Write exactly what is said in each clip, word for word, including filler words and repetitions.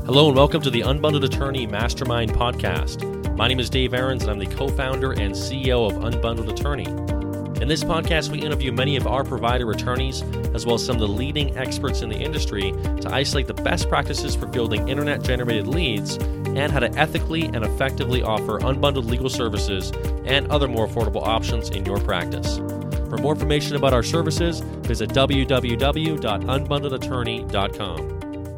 Hello and welcome to the Unbundled Attorney Mastermind Podcast. My name is Dave Aarons and I'm the co-founder and C E O of Unbundled Attorney. In this podcast, we interview many of our provider attorneys, as well as some of the leading experts in the industry, to isolate the best practices for building internet-generated leads and how to ethically and effectively offer unbundled legal services and other more affordable options in your practice. For more information about our services, visit w w w dot unbundled attorney dot com.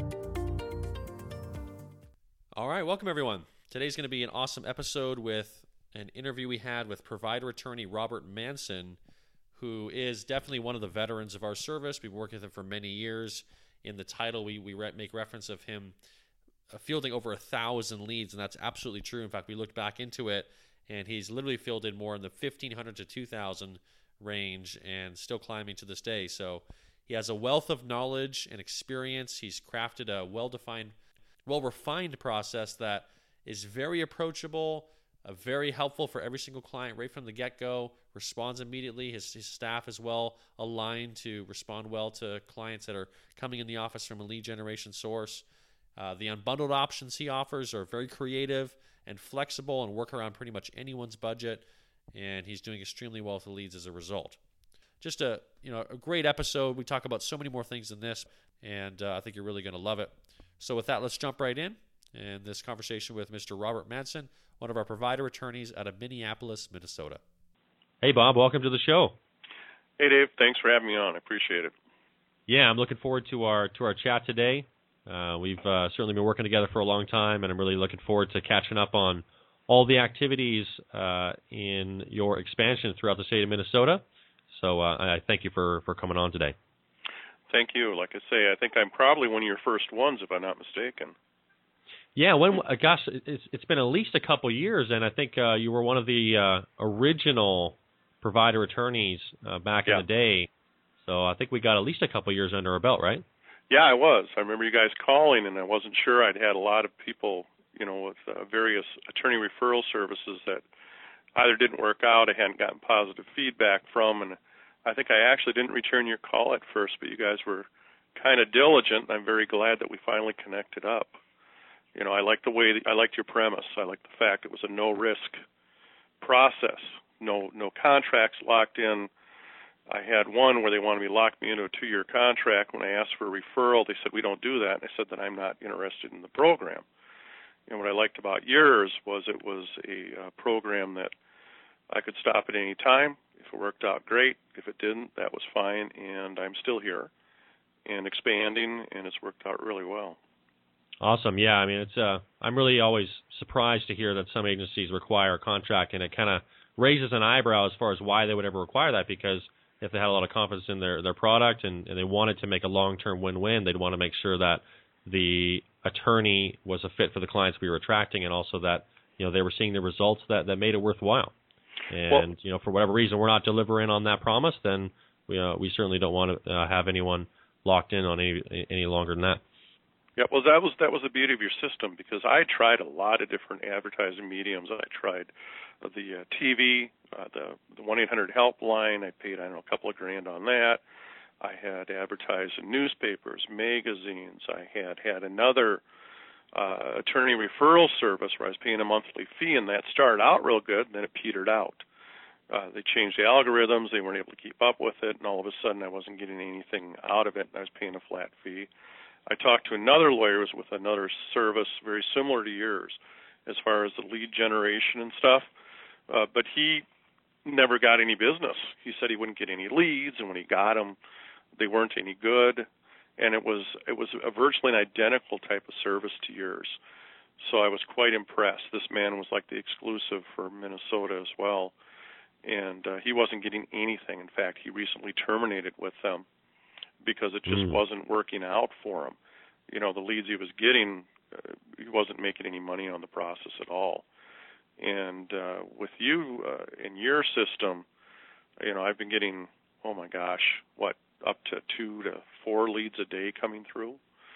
All right, welcome everyone. Today's going to be an awesome episode with an interview we had with provider attorney Robert Manson, who is definitely one of the veterans of our service. We've been working with him for many years. In the title, we, we re- make reference of him uh, fielding over a thousand leads, and that's absolutely true. In fact, we looked back into it, and he's literally fielded more in the fifteen hundred to two thousand range and still climbing to this day. So he has a wealth of knowledge and experience. He's crafted a well-defined, well-refined process that is very approachable, uh, very helpful for every single client right from the get-go, responds immediately. His, his staff is well aligned to respond well to clients that are coming in the office from a lead generation source. Uh, the unbundled options he offers are very creative and flexible and work around pretty much anyone's budget, and he's doing extremely well with the leads as a result. Just a you know a great episode. We talk about so many more things than this, and uh, I think you're really going to love it. So with that, let's jump right in. And this conversation with Mister Robert Manson, one of our provider attorneys out of Minneapolis, Minnesota. Hey, Bob. Welcome to the show. Hey, Dave. Thanks for having me on. I appreciate it. Yeah, I'm looking forward to our to our chat today. Uh, we've uh, certainly been working together for a long time, and I'm really looking forward to catching up on all the activities uh, in your expansion throughout the state of Minnesota. So uh, I thank you for, for coming on today. Thank you. Like I say, I think I'm probably one of your first ones, if I'm not mistaken. Yeah, when uh, gosh, it's it's been at least a couple years, and I think uh, you were one of the uh, original provider attorneys uh, back yeah. in the day. So I think we got at least a couple years under our belt, right? Yeah, I was. I remember you guys calling, and I wasn't sure. I'd had a lot of people, you know, with uh, various attorney referral services that either didn't work out, I hadn't gotten positive feedback from, and I think I actually didn't return your call at first, but you guys were kind of diligent, and I'm very glad that we finally connected up. You know, I like the way, that, I liked your premise. I liked the fact it was a no-risk process, no no contracts locked in. I had one where they wanted me to lock me into a two-year contract. When I asked for a referral, they said, we don't do that, and I said that I'm not interested in the program. And what I liked about yours was it was a uh, program that I could stop at any time. If it worked out, great. If it didn't, that was fine, and I'm still here and expanding, and it's worked out really well. Awesome. Yeah, I mean, it's. Uh, I'm really always surprised to hear that some agencies require a contract, and it kind of raises an eyebrow as far as why they would ever require that, because if they had a lot of confidence in their, their product and, and they wanted to make a long-term win-win, they'd want to make sure that the attorney was a fit for the clients we were attracting, and also that you know they were seeing the results that, that made it worthwhile. And well, you know, for whatever reason we're not delivering on that promise, then we uh, we certainly don't want to uh, have anyone locked in on any any longer than that. Yeah, well, that was that was the beauty of your system, because I tried a lot of different advertising mediums. I tried the uh, T V, uh, the the one eight hundred helpline. I paid I don't know a couple of grand on that. I had advertised in newspapers, magazines. I had had another uh, attorney referral service where I was paying a monthly fee, and that started out real good, and then it petered out. Uh, they changed the algorithms. They weren't able to keep up with it, and all of a sudden I wasn't getting anything out of it, and I was paying a flat fee. I talked to another lawyer with another service very similar to yours as far as the lead generation and stuff, uh, but he never got any business. He said he wouldn't get any leads, and when he got them, they weren't any good, and it was it was a virtually an identical type of service to yours. So I was quite impressed. This man was like the exclusive for Minnesota as well, and uh, he wasn't getting anything. In fact, he recently terminated with them because it just mm. wasn't working out for him. You know, the leads he was getting, uh, he wasn't making any money on the process at all. And uh, with you uh, in your system, you know, I've been getting, oh my gosh, what, up to two to four leads a day coming through.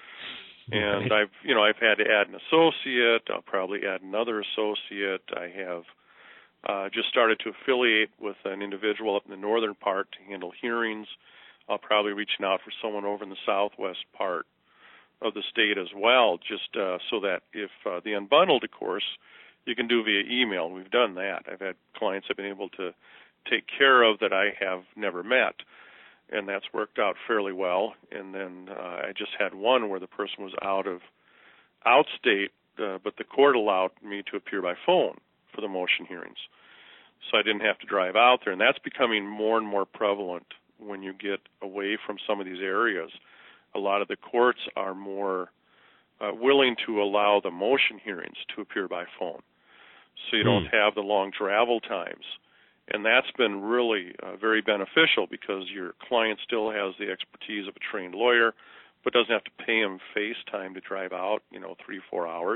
And right. I've, you know, I've had to add an associate. I'll probably add another associate. I have uh, just started to affiliate with an individual up in the northern part to handle hearings. I'll probably be reaching out for someone over in the southwest part of the state as well, just uh, so that if uh, the unbundled, of course, you can do via email. We've done that. I've had clients I've been able to take care of that I have never met, and that's worked out fairly well. And then uh, I just had one where the person was out of outstate, uh, but the court allowed me to appear by phone for the motion hearings, so I didn't have to drive out there. And that's becoming more and more prevalent when you get away from some of these areas. A lot of the courts are more uh, willing to allow the motion hearings to appear by phone, so you don't have the long travel times. And that's been really uh, very beneficial because your client still has the expertise of a trained lawyer, but doesn't have to pay him face time to drive out, you know, three, four hours.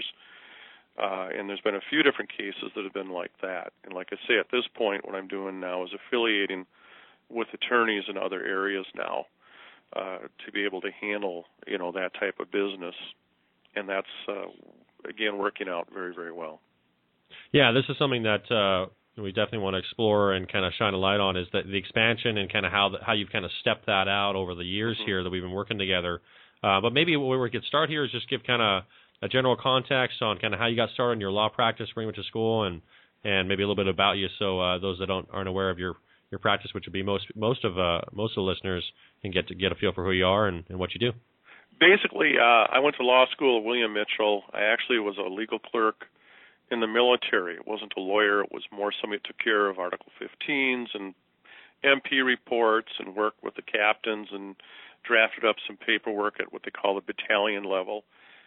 Uh, and there's been a few different cases that have been like that. And like I say, at this point, what I'm doing now is affiliating with attorneys in other areas now uh, to be able to handle, you know, that type of business. And that's, uh, again, working out very, very well. Yeah, this is something that uh, we definitely want to explore and kind of shine a light on, is that the expansion and kind of how the, how you've kind of stepped that out over the years mm-hmm. here that we've been working together. Uh, but maybe where we could start here is just give kind of a general context on kind of how you got started in your law practice, where you went to school, and, and maybe a little bit about you, so uh, those that don't aren't aware of your, your practice, which would be most most of uh, most of the listeners, can get to get a feel for who you are and, and what you do. Basically, uh, I went to law school at William Mitchell. I actually was a legal clerk in the military. It wasn't a lawyer. It was more somebody who took care of Article fifteens and M P reports and worked with the captains and drafted up some paperwork at what they call the battalion level.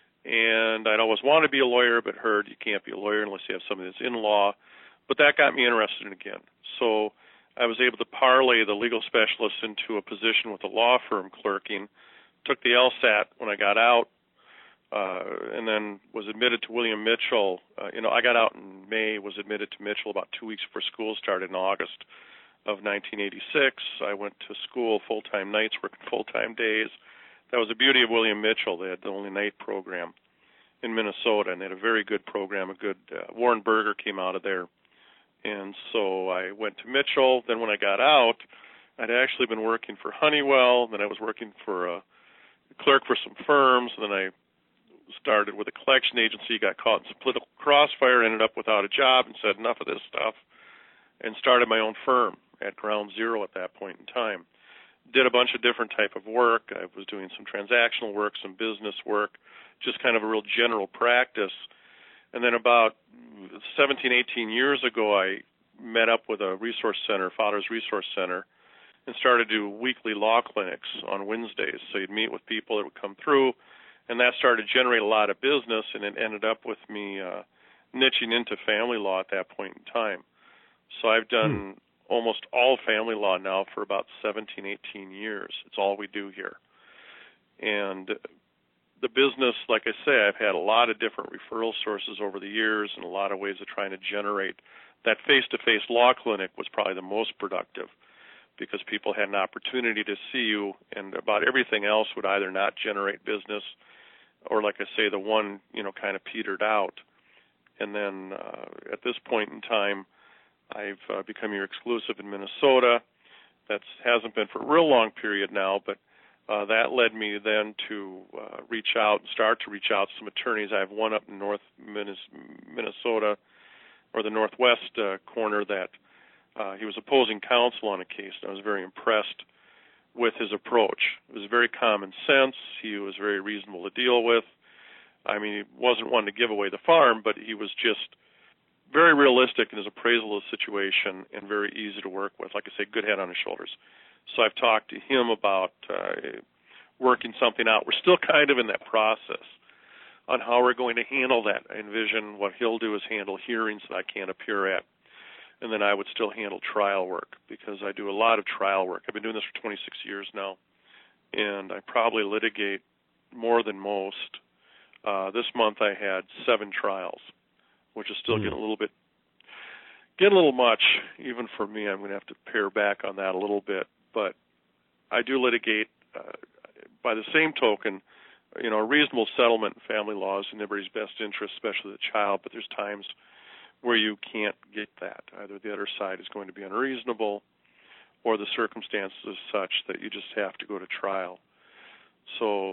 And I'd always wanted to be a lawyer, but heard you can't be a lawyer unless you have somebody that's in law. But that got me interested in again. So I was able to parlay the legal specialist into a position with a law firm clerking, took the LSAT when I got out, uh, and then was admitted to William Mitchell. Uh, you know, I got out in May, was admitted to Mitchell about two weeks before school started in August of nineteen eighty-six. I went to school full-time nights, working full-time days. That was the beauty of William Mitchell. They had the only night program in Minnesota, and they had a very good program. A good uh, Warren Berger came out of there. And so I went to Mitchell. Then when I got out, I'd actually been working for Honeywell. Then I was working for a clerk for some firms. And then I started with a collection agency, got caught in some political crossfire, ended up without a job, and said enough of this stuff, and started my own firm at ground zero at that point in time. Did a bunch of different type of work. I was doing some transactional work, some business work, just kind of a real general practice. And then about seventeen, eighteen years ago, I met up with a resource center, Father's Resource Center, and started to do weekly law clinics on Wednesdays. So you'd meet with people that would come through, and that started to generate a lot of business, and it ended up with me uh, niching into family law at that point in time. So I've done hmm. almost all family law now for about seventeen, eighteen years. It's all we do here. And the business, like I say, I've had a lot of different referral sources over the years and a lot of ways of trying to generate. That face-to-face law clinic was probably the most productive because people had an opportunity to see you, and about everything else would either not generate business or, like I say, the one, you know, kind of petered out. And then uh, at this point in time, I've uh, become your exclusive in Minnesota. That hasn't been for a real long period now, but uh, that led me then to uh, reach out and start to reach out to some attorneys. I have one up in North Minnesota, or the northwest uh, corner, that uh, he was opposing counsel on a case, and I was very impressed with his approach. It was very common sense. He was very reasonable to deal with. I mean, he wasn't one to give away the farm, but he was just very realistic in his appraisal of the situation and very easy to work with. Like I say, good head on his shoulders. So I've talked to him about uh, working something out. We're still kind of in that process on how we're going to handle that. I envision what he'll do is handle hearings that I can't appear at, and then I would still handle trial work because I do a lot of trial work. I've been doing this for twenty-six years now, and I probably litigate more than most. Uh, this month I had seven trials, which is still mm. getting a little bit, getting a little much, even for me. I'm going to have to pare back on that a little bit. But I do litigate. Uh, by the same token, you know, a reasonable settlement in family law is in everybody's best interest, especially the child. But there's times where you can't get that. Either the other side is going to be unreasonable, or the circumstances are such that you just have to go to trial. So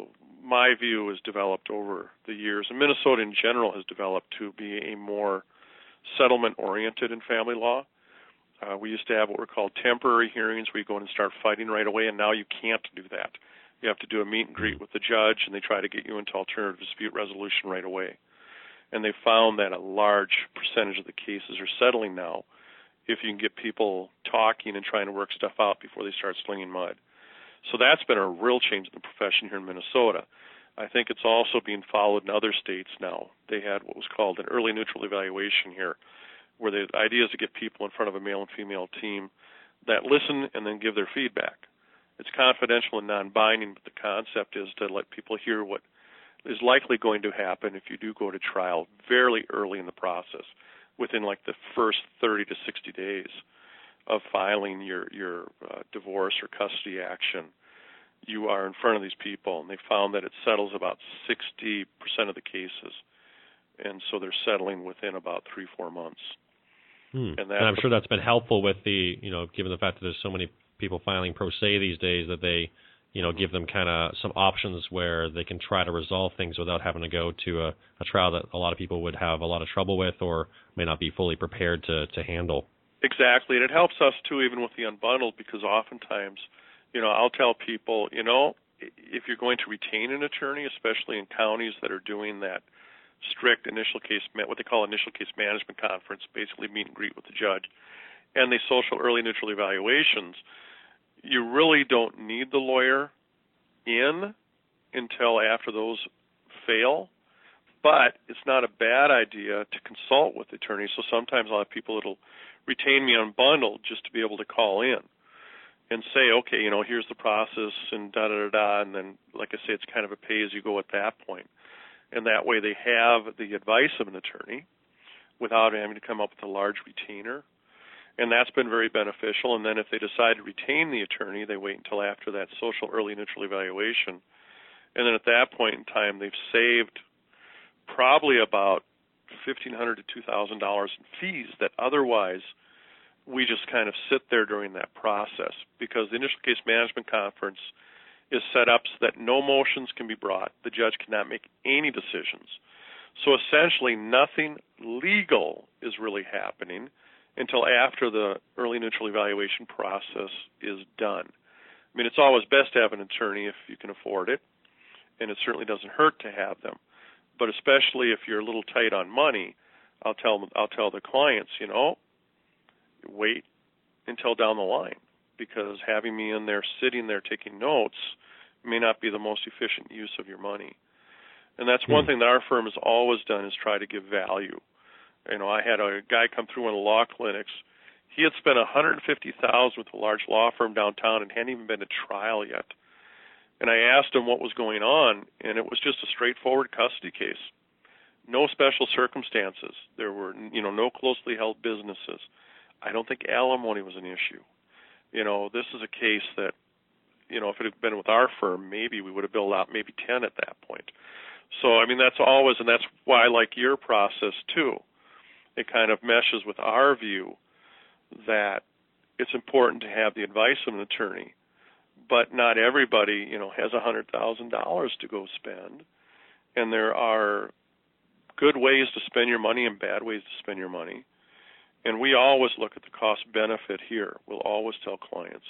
my view has developed over the years, and Minnesota in general has developed to be a more settlement-oriented in family law. Uh, we used to have what were called temporary hearings where you go in and start fighting right away, and now you can't do that. You have to do a meet and greet with the judge, and they try to get you into alternative dispute resolution right away. And they found that a large percentage of the cases are settling now if you can get people talking and trying to work stuff out before they start slinging mud. So that's been a real change in the profession here in Minnesota. I think it's also being followed in other states now. They had what was called an early neutral evaluation here, where the idea is to get people in front of a male and female team that listen and then give their feedback. It's confidential and non-binding, but the concept is to let people hear what is likely going to happen if you do go to trial fairly early in the process, within like the first thirty to sixty days of filing your, your uh, divorce or custody action. You are in front of these people, and they found that it settles about sixty percent of the cases. And so they're settling within about three, four months. Hmm. And, and I'm sure that's been helpful with the, you know, given the fact that there's so many people filing pro se these days, that they, you know, give them kind of some options where they can try to resolve things without having to go to a, a trial that a lot of people would have a lot of trouble with or may not be fully prepared to, to handle. Exactly. And it helps us, too, even with the unbundled, because oftentimes, you know, I'll tell people, you know, if you're going to retain an attorney, especially in counties that are doing that strict initial case, what they call initial case management conference, basically meet and greet with the judge, and the social early neutral evaluations, you really don't need the lawyer in until after those fail. But it's not a bad idea to consult with the attorney. So sometimes I'll have people that'll retain me unbundled just to be able to call in and say, okay, you know, here's the process and da-da-da-da, and then, like I say, it's kind of a pay-as-you-go at that point. And that way they have the advice of an attorney without having to come up with a large retainer. And that's been very beneficial. And then if they decide to retain the attorney, they wait until after that social early neutral evaluation. And then at that point in time, they've saved probably about fifteen hundred dollars to two thousand dollars in fees that otherwise we just kind of sit there during that process, because the initial case management conference is set up so that no motions can be brought. The judge cannot make any decisions. So essentially nothing legal is really happening until after the early neutral evaluation process is done. I mean, it's always best to have an attorney if you can afford it, and it certainly doesn't hurt to have them. But especially if you're a little tight on money, I'll tell them, I'll tell the clients, you know, wait until down the line, because having me in there sitting there taking notes may not be the most efficient use of your money. And that's one hmm. thing that our firm has always done, is try to give value. You know, I had a guy come through one of the law clinics. He had spent one hundred fifty thousand dollars with a large law firm downtown and hadn't even been to trial yet. And I asked him what was going on, and it was just a straightforward custody case. No special circumstances. There were, you know, no closely held businesses. I don't think alimony was an issue. You know, this is a case that, you know, if it had been with our firm, maybe we would have billed out maybe ten at that point. So, I mean, that's always, and that's why I like your process, too. It kind of meshes with our view that it's important to have the advice of an attorney, but not everybody, you know, has one hundred thousand dollars to go spend, and there are good ways to spend your money and bad ways to spend your money, and we always look at the cost-benefit here. We'll always tell clients,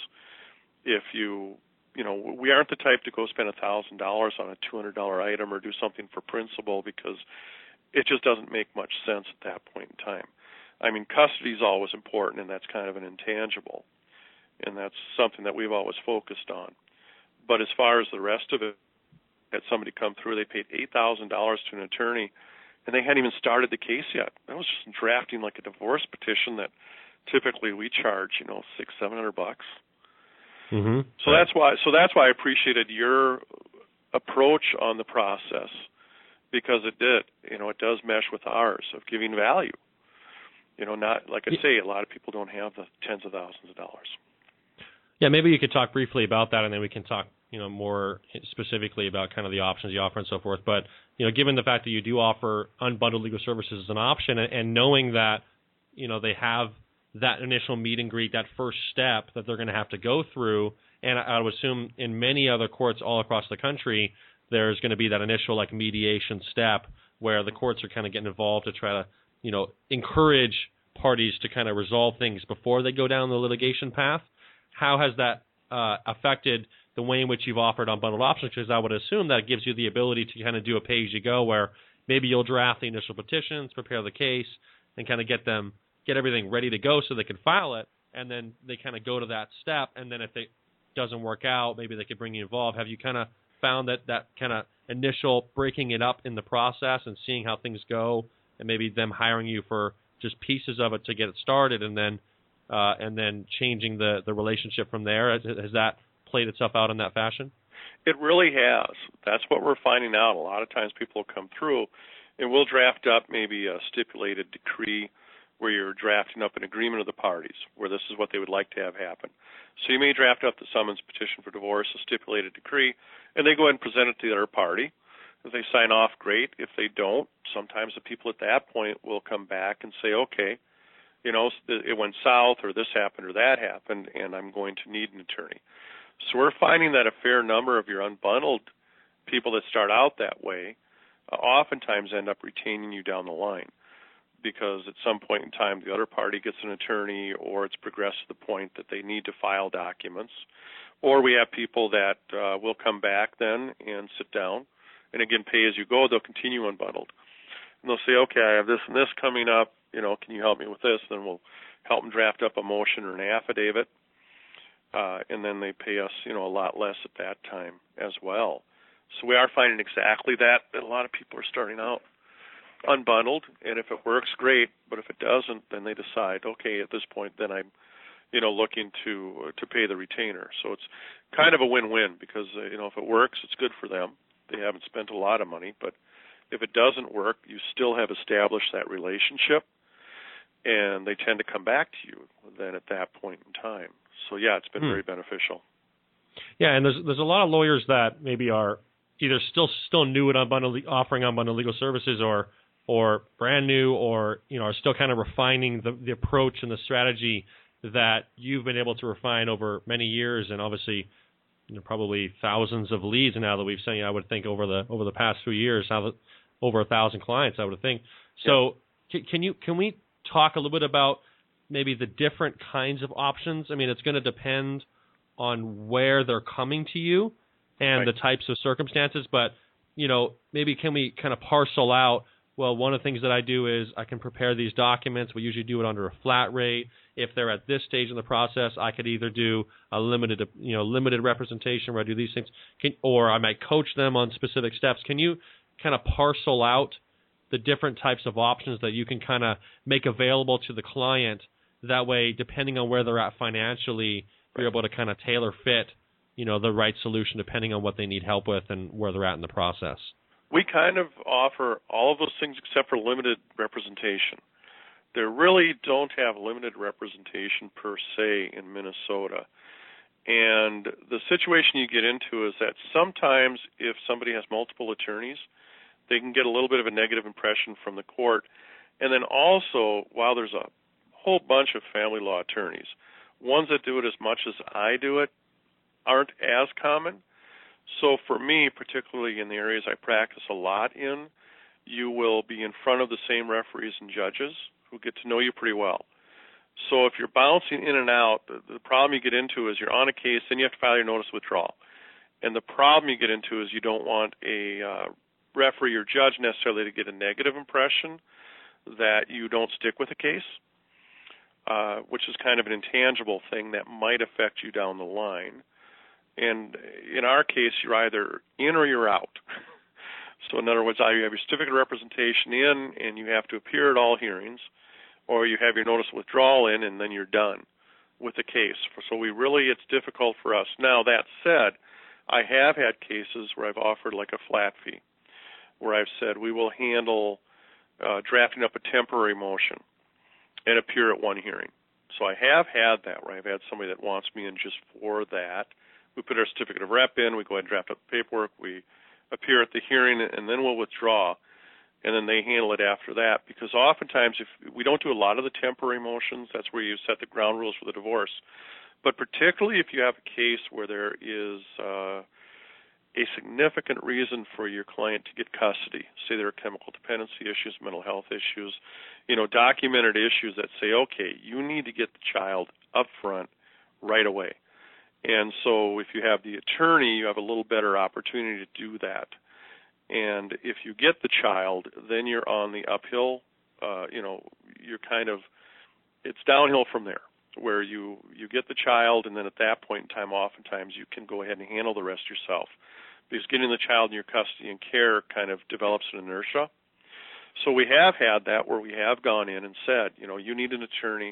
if you, you know, we aren't the type to go spend one thousand dollars on a two hundred dollars item or do something for principal, because it just doesn't make much sense at that point in time. I mean, custody is always important, and that's kind of an intangible, and that's something that we've always focused on. But as far as the rest of it, had somebody come through, they paid eight thousand dollars to an attorney, and they hadn't even started the case yet. That was just drafting like a divorce petition that typically we charge, you know, six, seven hundred bucks. Mm-hmm. So that's why. So that's why I appreciated your approach on the process, because it did, you know, it does mesh with ours of giving value. You know, not, like I say, a lot of people don't have the tens of thousands of dollars. Yeah, maybe you could talk briefly about that, and then we can talk, you know, more specifically about kind of the options you offer and so forth. But, you know, given the fact that you do offer unbundled legal services as an option, and, and knowing that, you know, they have that initial meet and greet, that first step that they're going to have to go through, and I would assume in many other courts all across the country, there's going to be that initial like mediation step where the courts are kind of getting involved to try to, you know, encourage parties to kind of resolve things before they go down the litigation path. How has that uh, affected the way in which you've offered unbundled options? Because I would assume that gives you the ability to kind of do a pay-as-you-go where maybe you'll draft the initial petitions, prepare the case, and kind of get them, get everything ready to go so they can file it, and then they kind of go to that step, and then if it doesn't work out, maybe they could bring you involved. Have you kind of found that that kind of initial breaking it up in the process and seeing how things go, and maybe them hiring you for just pieces of it to get it started, and then uh, and then changing the, the relationship from there? Has, has that played itself out in that fashion? It really has. That's what we're finding out. A lot of times people will come through, and we'll draft up maybe a stipulated decree where you're drafting up an agreement of the parties, where this is what they would like to have happen. So you may draft up the summons petition for divorce, a stipulated decree, and they go ahead and present it to the other party. If they sign off, great. If they don't, sometimes the people at that point will come back and say, okay, you know, it went south, or this happened or that happened, and I'm going to need an attorney. So we're finding that a fair number of your unbundled people that start out that way uh, oftentimes end up retaining you down the line, because at some point in time the other party gets an attorney, or it's progressed to the point that they need to file documents. Or we have people that uh, will come back then and sit down, and again, pay as you go. They'll continue unbundled. And they'll say, okay, I have this and this coming up, you know, can you help me with this? Then we'll help them draft up a motion or an affidavit, uh, and then they pay us, you know, a lot less at that time as well. So we are finding exactly that, that a lot of people are starting out unbundled, and if it works, great, but if it doesn't, then they decide, okay, at this point, then I'm, you know, looking to uh, to pay the retainer. So it's kind of a win-win, because, uh, you know, if it works, it's good for them. They haven't spent a lot of money, but if it doesn't work, you still have established that relationship, and they tend to come back to you then at that point in time. So, yeah, it's been hmm. very beneficial. Yeah, and there's there's a lot of lawyers that maybe are either still still new at unbundled, offering unbundled legal services, or or brand new, or, you know, are still kind of refining the, the approach and the strategy that you've been able to refine over many years, and obviously, you know, probably thousands of leads now that we've seen. I would think over the over the past few years, how over a thousand clients, I would think. So, yeah. can, can you can we talk a little bit about maybe the different kinds of options? I mean, it's going to depend on where they're coming to you and right. the types of circumstances, but, you know, maybe can we kind of parcel out, well, one of the things that I do is I can prepare these documents. We usually do it under a flat rate. If they're at this stage in the process, I could either do a limited, you know, limited representation where I do these things, can, or I might coach them on specific steps. Can you kind of parcel out the different types of options that you can kind of make available to the client? That way, depending on where they're at financially, you're able to kind of tailor fit, you know, the right solution depending on what they need help with and where they're at in the process. We kind of offer all of those things except for limited representation. They really don't have limited representation per se in Minnesota. And the situation you get into is that sometimes if somebody has multiple attorneys, they can get a little bit of a negative impression from the court. And then also, while there's a whole bunch of family law attorneys, ones that do it as much as I do it aren't as common. So for me, particularly in the areas I practice a lot in, you will be in front of the same referees and judges who get to know you pretty well. So if you're bouncing in and out, the, the problem you get into is you're on a case, then you have to file your notice of withdrawal. And the problem you get into is you don't want a uh, referee or judge necessarily to get a negative impression that you don't stick with a case, uh, which is kind of an intangible thing that might affect you down the line. And in our case, you're either in or you're out. So in other words, either you have your certificate of representation in and you have to appear at all hearings, or you have your notice of withdrawal in and then you're done with the case. So we really, it's difficult for us. Now, that said, I have had cases where I've offered like a flat fee, where I've said we will handle uh, drafting up a temporary motion and appear at one hearing. So I have had that, where I've had somebody that wants me in just for that. We put our certificate of rep in, we go ahead and draft up the paperwork, we appear at the hearing, and then we'll withdraw, and then they handle it after that. Because oftentimes, if we don't do a lot of the temporary motions, that's where you set the ground rules for the divorce. But particularly if you have a case where there is uh, a significant reason for your client to get custody, say there are chemical dependency issues, mental health issues, you know, documented issues that say, okay, you need to get the child up front right away. And so if you have the attorney, you have a little better opportunity to do that. And if you get the child, then you're on the uphill, uh, you know, you're kind of, it's downhill from there, where you, you get the child, and then at that point in time, oftentimes you can go ahead and handle the rest yourself, because getting the child in your custody and care kind of develops an inertia. So we have had that where we have gone in and said, you know, you need an attorney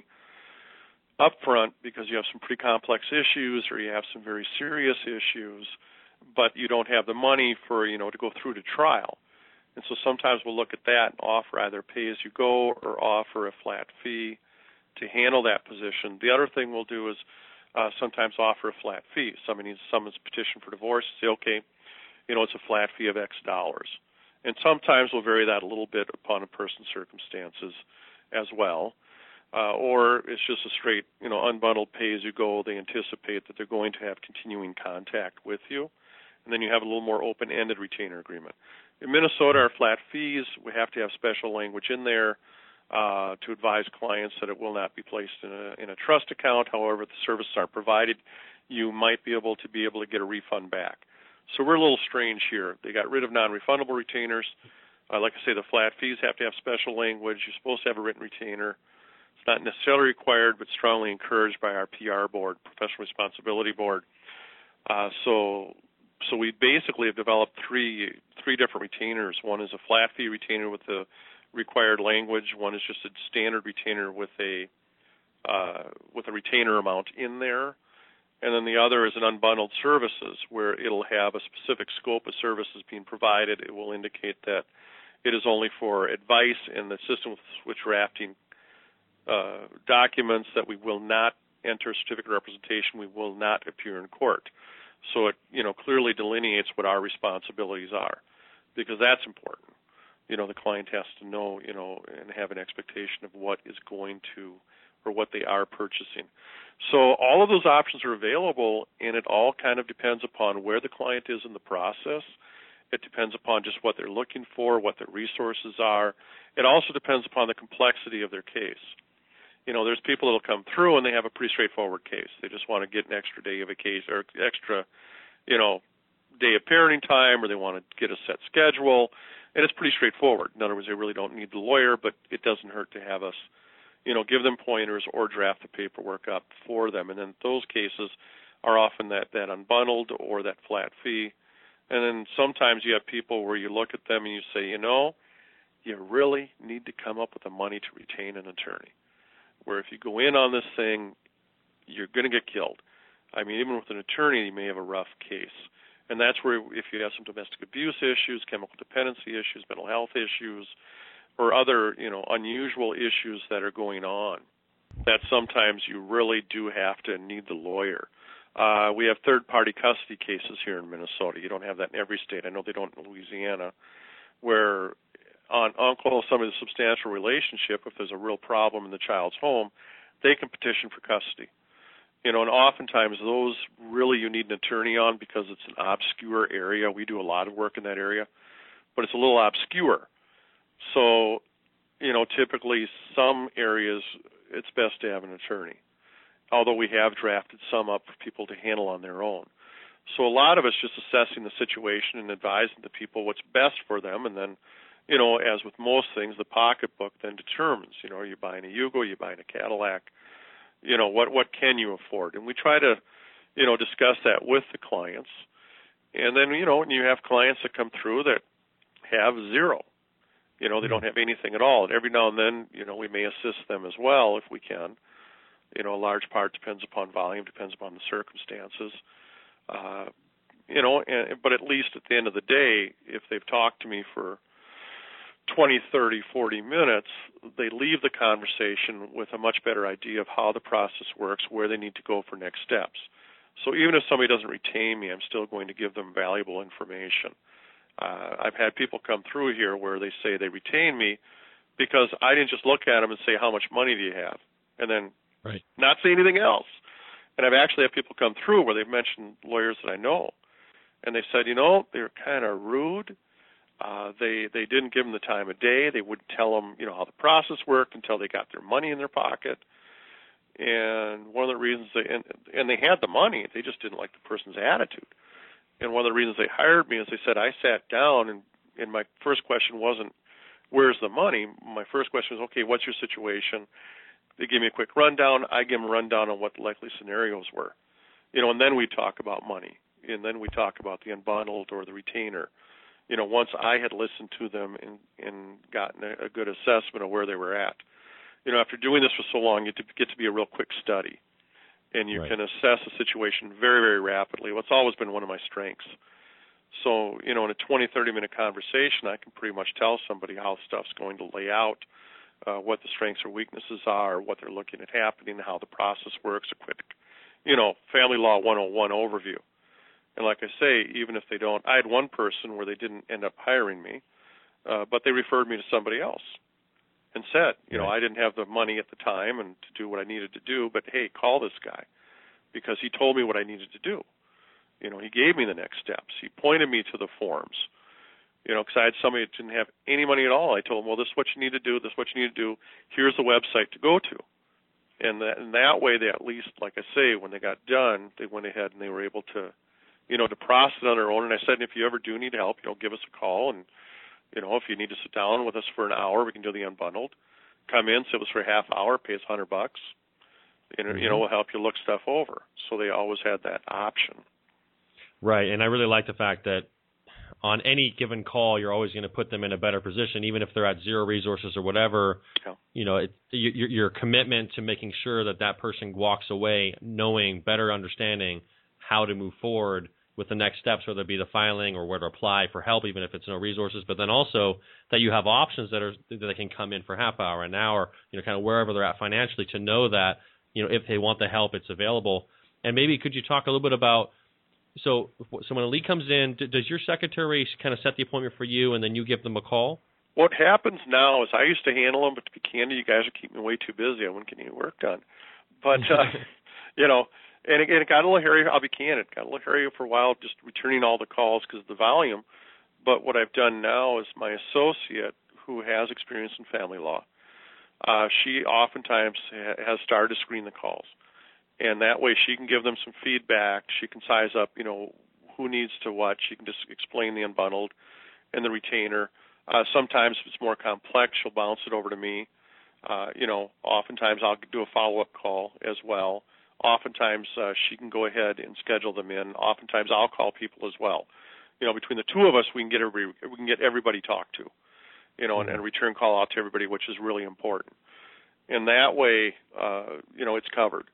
up front because you have some pretty complex issues or you have some very serious issues, but you don't have the money for, you know, to go through to trial. And so sometimes we'll look at that and offer either pay-as-you-go or offer a flat fee to handle that position. The other thing we'll do is uh, sometimes offer a flat fee. Somebody needs someone's petition for divorce, say, okay, you know, it's a flat fee of X dollars. And sometimes we'll vary that a little bit upon a person's circumstances as well. Uh, or it's just a straight, you know, unbundled pay-as-you-go. They anticipate that they're going to have continuing contact with you. And then you have a little more open-ended retainer agreement. In Minnesota, our flat fees, we have to have special language in there uh, to advise clients that it will not be placed in a, in a trust account. However, if the services aren't provided, you might be able to be able to get a refund back. So we're a little strange here. They got rid of non-refundable retainers. Uh, like I say, the flat fees have to have special language. You're supposed to have a written retainer. It's not necessarily required, but strongly encouraged by our P R board, Professional Responsibility Board. Uh, so, so we basically have developed three three different retainers. One is a flat fee retainer with the required language. One is just a standard retainer with a uh, with a retainer amount in there. And then the other is an unbundled services, where it'll have a specific scope of services being provided. It will indicate that it is only for advice in the system with switch drafting uh, documents, that we will not enter a certificate of representation, we will not appear in court. So it, you know, clearly delineates what our responsibilities are, because that's important. You know, the client has to know, you know, and have an expectation of what is going to, or what they are purchasing. So all of those options are available, and it all kind of depends upon where the client is in the process. It depends upon just what they're looking for, what their resources are. It also depends upon the complexity of their case. You know, there's people that will come through and they have a pretty straightforward case. They just want to get an extra day of a case, or extra, you know, day of parenting time, or they want to get a set schedule, and it's pretty straightforward. In other words, they really don't need the lawyer, but it doesn't hurt to have us, you know, give them pointers or draft the paperwork up for them. And then those cases are often that, that unbundled or that flat fee. And then sometimes you have people where you look at them and you say, you know, you really need to come up with the money to retain an attorney, where if you go in on this thing, you're going to get killed. I mean, even with an attorney, you may have a rough case. And that's where if you have some domestic abuse issues, chemical dependency issues, mental health issues, or other, you know, unusual issues that are going on, that sometimes you really do have to need the lawyer. Uh, we have third-party custody cases here in Minnesota. You don't have that in every state. I know they don't in Louisiana, where on uncle somebody's substantial relationship, if there's a real problem in the child's home, they can petition for custody. You know, and oftentimes those really you need an attorney on because it's an obscure area. We do a lot of work in that area, but it's a little obscure. So, you know, typically some areas it's best to have an attorney, although we have drafted some up for people to handle on their own. So a lot of it's just assessing the situation and advising the people what's best for them, and then, you know, as with most things, the pocketbook then determines, you know, are you buying a Yugo, are you buying a Cadillac, you know, what, what can you afford? And we try to, you know, discuss that with the clients. And then, you know, and you have clients that come through that have zero. You know, they don't have anything at all. And every now and then, you know, we may assist them as well if we can. You know, a large part depends upon volume, depends upon the circumstances. Uh, you know, and, but at least at the end of the day, if they've talked to me for twenty, thirty, forty minutes, they leave the conversation with a much better idea of how the process works, where they need to go for next steps. So even if somebody doesn't retain me, I'm still going to give them valuable information. Uh, I've had people come through here where they say they retain me because I didn't just look at them and say, how much money do you have? And then right. not say anything else. And I've actually had people come through where they've mentioned lawyers that I know. And they said, you know, they were kind of rude. Uh, they they didn't give them the time of day. They wouldn't tell them, you know, how the process worked until they got their money in their pocket. And one of the reasons they and, and they had the money, they just didn't like the person's attitude. And one of the reasons they hired me is they said I sat down and and my first question wasn't where's the money. My first question was, okay, what's your situation? They gave me a quick rundown. I give them a rundown on what the likely scenarios were, you know, and then we talk about money, and then we talk about the unbundled or the retainer. You know, once I had listened to them and, and gotten a, a good assessment of where they were at. You know, after doing this for so long, you get to be a real quick study, and you right. can assess a situation very, very rapidly. What's always been one of my strengths. So, you know, in a twenty, thirty-minute conversation, I can pretty much tell somebody how stuff's going to lay out, uh, what the strengths or weaknesses are, what they're looking at happening, how the process works, a quick, you know, Family Law one oh one overview. And like I say, even if they don't, I had one person where they didn't end up hiring me, uh, but they referred me to somebody else and said, you know, I didn't have the money at the time and to do what I needed to do, but hey, call this guy because he told me what I needed to do. You know, he gave me the next steps. He pointed me to the forms, you know, because I had somebody that didn't have any money at all. I told him, well, this is what you need to do. This is what you need to do. Here's the website to go to. And that, and that way they at least, like I say, when they got done, they went ahead and they were able to, you know, to process it on their own. And I said, if you ever do need help, you know, give us a call. And, you know, if you need to sit down with us for an hour, we can do the unbundled. Come in, sit with us for a half hour, pay us a hundred bucks. You know, mm-hmm. you know, we'll help you look stuff over. So they always had that option. Right, and I really like the fact that on any given call, you're always going to put them in a better position, even if they're at zero resources or whatever. Yeah. You know, it, your, your commitment to making sure that that person walks away knowing, better understanding how to move forward with the next steps, whether it be the filing or where to apply for help, even if it's no resources, but then also that you have options that are that they can come in for half hour, an hour, you know, kind of wherever they're at financially to know that, you know, if they want the help, it's available. And maybe could you talk a little bit about, so so when a lead comes in, does your secretary kind of set the appointment for you and then you give them a call? What happens now is I used to handle them, but to be candid, you guys are keeping me way too busy. I wouldn't get any work done. But, uh, you know, and it, and it got a little hairy. I'll be candid. It got a little hairy for a while just returning all the calls because of the volume. But what I've done now is my associate, who has experience in family law, uh, she oftentimes ha- has started to screen the calls. And that way she can give them some feedback. She can size up, you know, who needs to what. She can just explain the unbundled and the retainer. Uh, sometimes if it's more complex, she'll bounce it over to me. Uh, you know, oftentimes I'll do a follow-up call as well. Oftentimes uh, she can go ahead and schedule them in. Oftentimes I'll call people as well. You know, between the two of us, we can get every, we can get everybody talked to, you know, and, and return call out to everybody, which is really important. And that way, uh, you know, it's covered.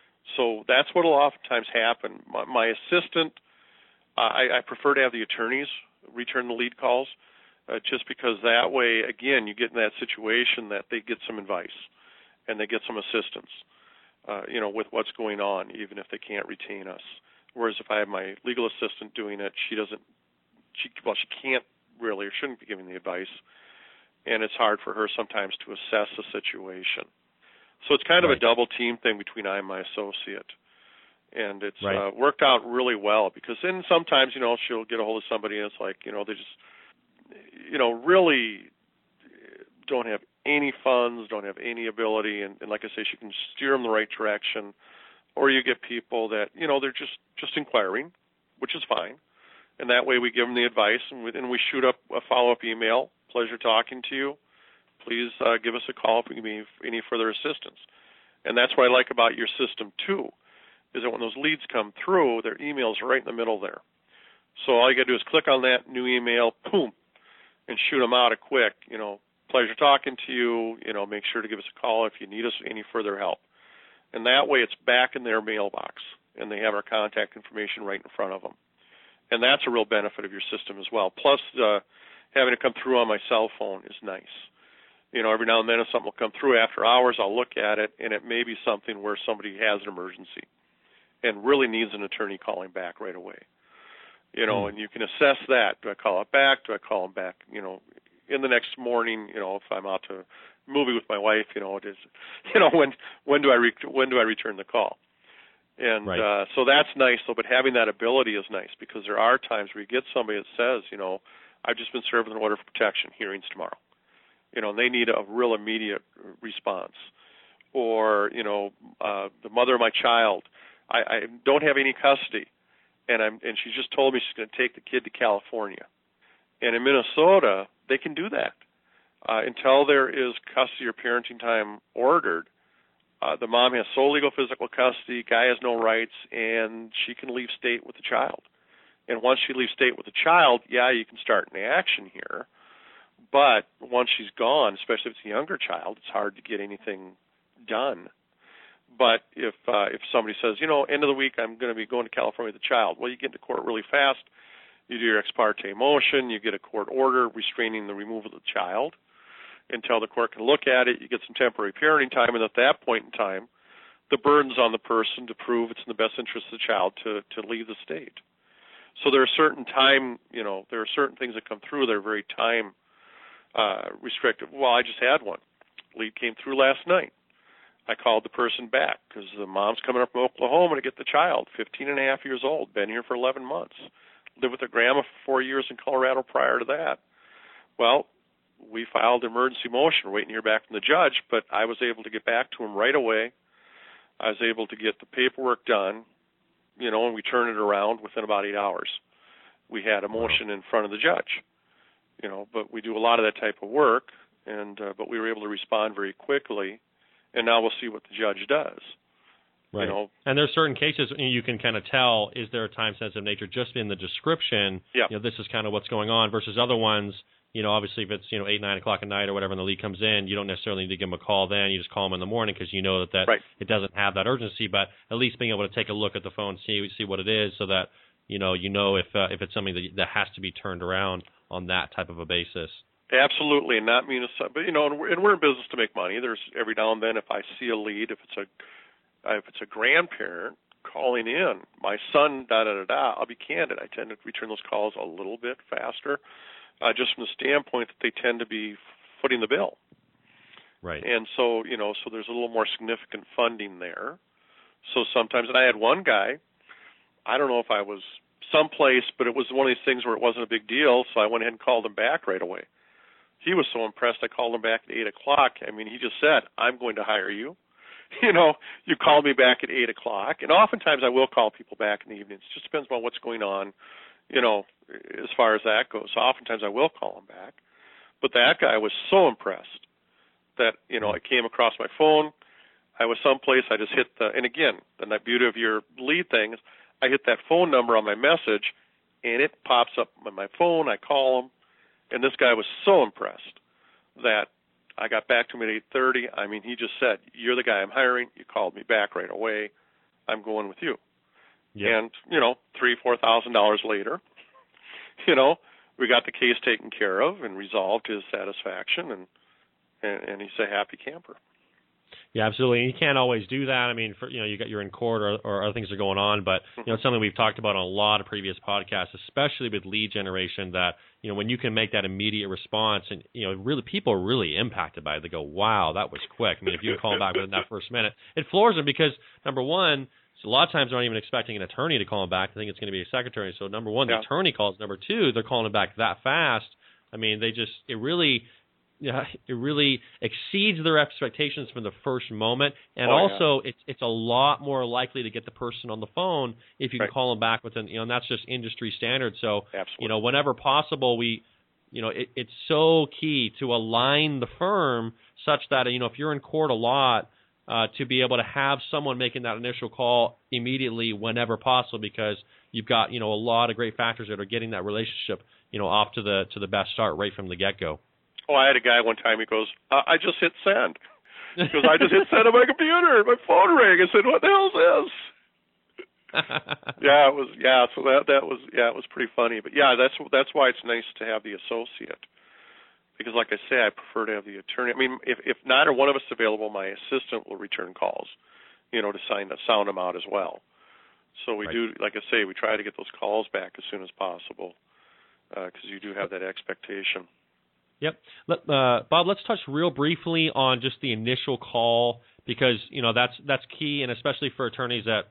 So that's what will oftentimes happen. My, my assistant, uh, I, I prefer to have the attorneys return the lead calls, uh, just because that way, again, you get in that situation that they get some advice and they get some assistance, uh, you know, with what's going on, even if they can't retain us. Whereas if I have my legal assistant doing it, she doesn't, she well, she can't really or shouldn't be giving the advice, and it's hard for her sometimes to assess the situation. So it's kind of right. a double team thing between I and my associate. And it's right. uh, worked out really well because then sometimes, you know, she'll get a hold of somebody and it's like, you know, they just, you know, really don't have any funds, don't have any ability. And, and like I say, she can steer them the right direction. Or you get people that, you know, they're just, just inquiring, which is fine. And that way we give them the advice and we, and we shoot up a follow-up email. Pleasure talking to you. Please uh, give us a call if we can be any further assistance. And that's what I like about your system, too, is that when those leads come through, their email's right in the middle there. So all you got to do is click on that new email, boom, and shoot them out a quick, you know, pleasure talking to you, you know, make sure to give us a call if you need us any further help. And that way it's back in their mailbox, and they have our contact information right in front of them. And that's a real benefit of your system as well. Plus, uh, having it come through on my cell phone is nice. You know, every now and then if something will come through after hours, I'll look at it, and it may be something where somebody has an emergency and really needs an attorney calling back right away. You know, mm. and you can assess that. Do I call it back? Do I call them back, you know, in the next morning, you know, if I'm out to a movie with my wife, you know, it is, you know, when when do I re- when do I return the call? And right. uh, so that's nice, though, but having that ability is nice because there are times where you get somebody that says, you know, I've just been served with an order for protection, hearings tomorrow. You know, and they need a real immediate response. Or, you know, uh, the mother of my child, I, I don't have any custody, and I'm and she just told me she's going to take the kid to California. And in Minnesota, they can do that. Uh, until there is custody or parenting time ordered, uh, the mom has sole legal physical custody, guy has no rights, and she can leave state with the child. And once she leaves state with the child, yeah, you can start an action here. But once she's gone, especially if it's a younger child, it's hard to get anything done. But if uh, if somebody says, you know, end of the week I'm going to be going to California with the child, well, you get into court really fast. You do your ex parte motion, you get a court order restraining the removal of the child until the court can look at it. You get some temporary parenting time, and at that point in time, the burden's on the person to prove it's in the best interest of the child to, to leave the state. So there are certain time, you know, there are certain things that come through that are very time uh, restrictive. Well, I just had one. Lead came through last night. I called the person back because the mom's coming up from Oklahoma to get the child, fifteen and a half years old, been here for eleven months, lived with her grandma for four years in Colorado prior to that. Well, we filed an emergency motion. We're waiting to hear back from the judge, but I was able to get back to him right away. I was able to get the paperwork done, you know, and we turned it around within about eight hours. We had a motion in front of the judge, you know, but we do a lot of that type of work, and uh, but we were able to respond very quickly, and now we'll see what the judge does. Right. You know, and there's certain cases you can kind of tell, is there a time-sensitive nature just in the description, yeah. you know, this is kind of what's going on, versus other ones, you know, obviously if it's, you know, eight, nine o'clock at night or whatever and the lead comes in, you don't necessarily need to give them a call then. You just call them in the morning because you know that, that right. it doesn't have that urgency, but at least being able to take a look at the phone, see see what it is so that, you know, you know if uh, if it's something that, that has to be turned around on that type of a basis. Absolutely, and not mean a, but you know, and we're, and we're in business to make money. There's every now and then if I see a lead, if it's a if it's a grandparent calling in, my son, da da da da. I'll be candid. I tend to return those calls a little bit faster, uh, just from the standpoint that they tend to be footing the bill. Right. And so you know, so there's a little more significant funding there. So sometimes, and I had one guy. I don't know if I was someplace, but it was one of these things where it wasn't a big deal. So I went ahead and called him back right away. He was so impressed. I called him back at eight o'clock. I mean, he just said, "I'm going to hire you." You know, you called me back at eight o'clock, and oftentimes I will call people back in the evenings. It just depends on what's going on, you know, as far as that goes. So oftentimes I will call him back. But that guy was so impressed that, you know, it came across my phone. I was someplace. I just hit the, and again, the beauty of your lead thing is I hit that phone number on my message, and it pops up on my phone. I call him, and this guy was so impressed that I got back to him at eight thirty. I mean, he just said, "You're the guy I'm hiring. You called me back right away. I'm going with you." Yep. And, you know, three, four thousand dollars later, you know, we got the case taken care of and resolved to his satisfaction, and, and, and he's a happy camper. Yeah, absolutely. And you can't always do that. I mean, for, you know, you got you're in court or, or other things are going on, but you know, it's something we've talked about on a lot of previous podcasts, especially with lead generation. That you know, when you can make that immediate response, and you know, really people are really impacted by it. They go, "Wow, that was quick." I mean, if you call back within that first minute, it floors them because number one, so a lot of times they're not even expecting an attorney to call them back. They think it's going to be a secretary. So number one, yeah. the attorney calls. Number two, they're calling them back that fast. I mean, they just it really. Yeah, it really exceeds their expectations from the first moment, and oh, also yeah. it's it's a lot more likely to get the person on the phone if you right. can call them back within, you know, and that's just industry standard. So, Absolutely. you know, whenever possible, we, you know, it, it's so key to align the firm such that, you know, if you're in court a lot, uh, to be able to have someone making that initial call immediately whenever possible, because you've got, you know, a lot of great factors that are getting that relationship, you know, off to the to the best start right from the get-go. Oh, I had a guy one time, he goes, uh, I just hit send. He goes, I just hit send on my computer. My phone rang. I said, what the hell is this? yeah, it was, yeah, so that, that was, yeah, it was pretty funny. But yeah, that's, that's why it's nice to have the associate. Because like I say, I prefer to have the attorney. I mean, if, if neither one of us is available, my assistant will return calls, you know, to sign, to sound them out as well. So we right. do, like I say, we try to get those calls back as soon as possible because uh, you do have that expectation. Yep. Let, uh, Bob, let's touch real briefly on just the initial call because, you know, that's that's key, and especially for attorneys that,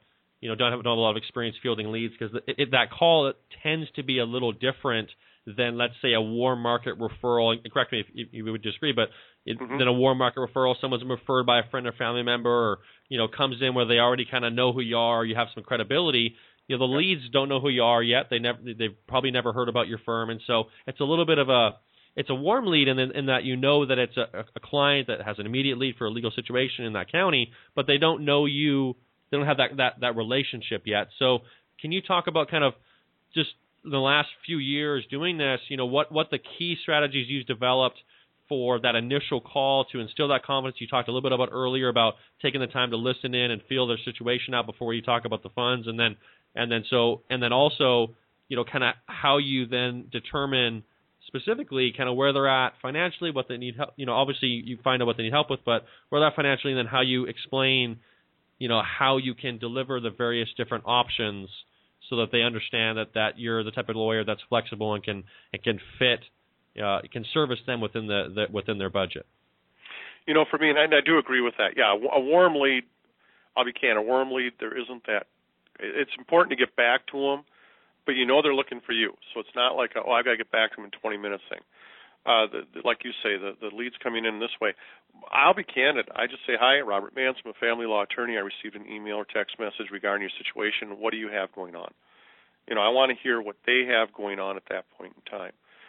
you know, don't have, don't have a lot of experience fielding leads, because that call it tends to be a little different than, let's say, a warm market referral. And correct me if, if you would disagree, but it, mm-hmm. than a warm market referral, someone's referred by a friend or family member, or, you know, comes in where they already kind of know who you are, you have some credibility. You know, the leads don't know who you are yet. They never, they've probably never heard about your firm, and so it's a little bit of a, it's a warm lead in, in that you know that it's a, a client that has an immediate lead for a legal situation in that county, but they don't know you. They don't have that, that, that relationship yet. So can you talk about kind of just the last few years doing this, you know, what, what the key strategies you've developed for that initial call to instill that confidence you talked a little bit about earlier, about taking the time to listen in and feel their situation out before you talk about the funds, and then and then so and then also, you know, kind of how you then determine specifically kind of where they're at financially, what they need help, you know, obviously you find out what they need help with, but where they're at financially, and then how you explain, you know, how you can deliver the various different options so that they understand that, that you're the type of lawyer that's flexible and can and can fit, uh, can service them within the, the within their budget. You know, for me, and I, and I do agree with that. Yeah, a warm lead, I'll be candid, a warm lead, there isn't that. It's important to get back to them, but you know they're looking for you. So it's not like, a, oh, I've got to get back to them in twenty minutes thing. Uh, the, the, like you say, the, the lead's coming in this way. I'll be candid. I just say, hi, Robert Mance, I'm a family law attorney. I received an email or text message regarding your situation. What do you have going on? You know, I want to hear what they have going on at that point in time,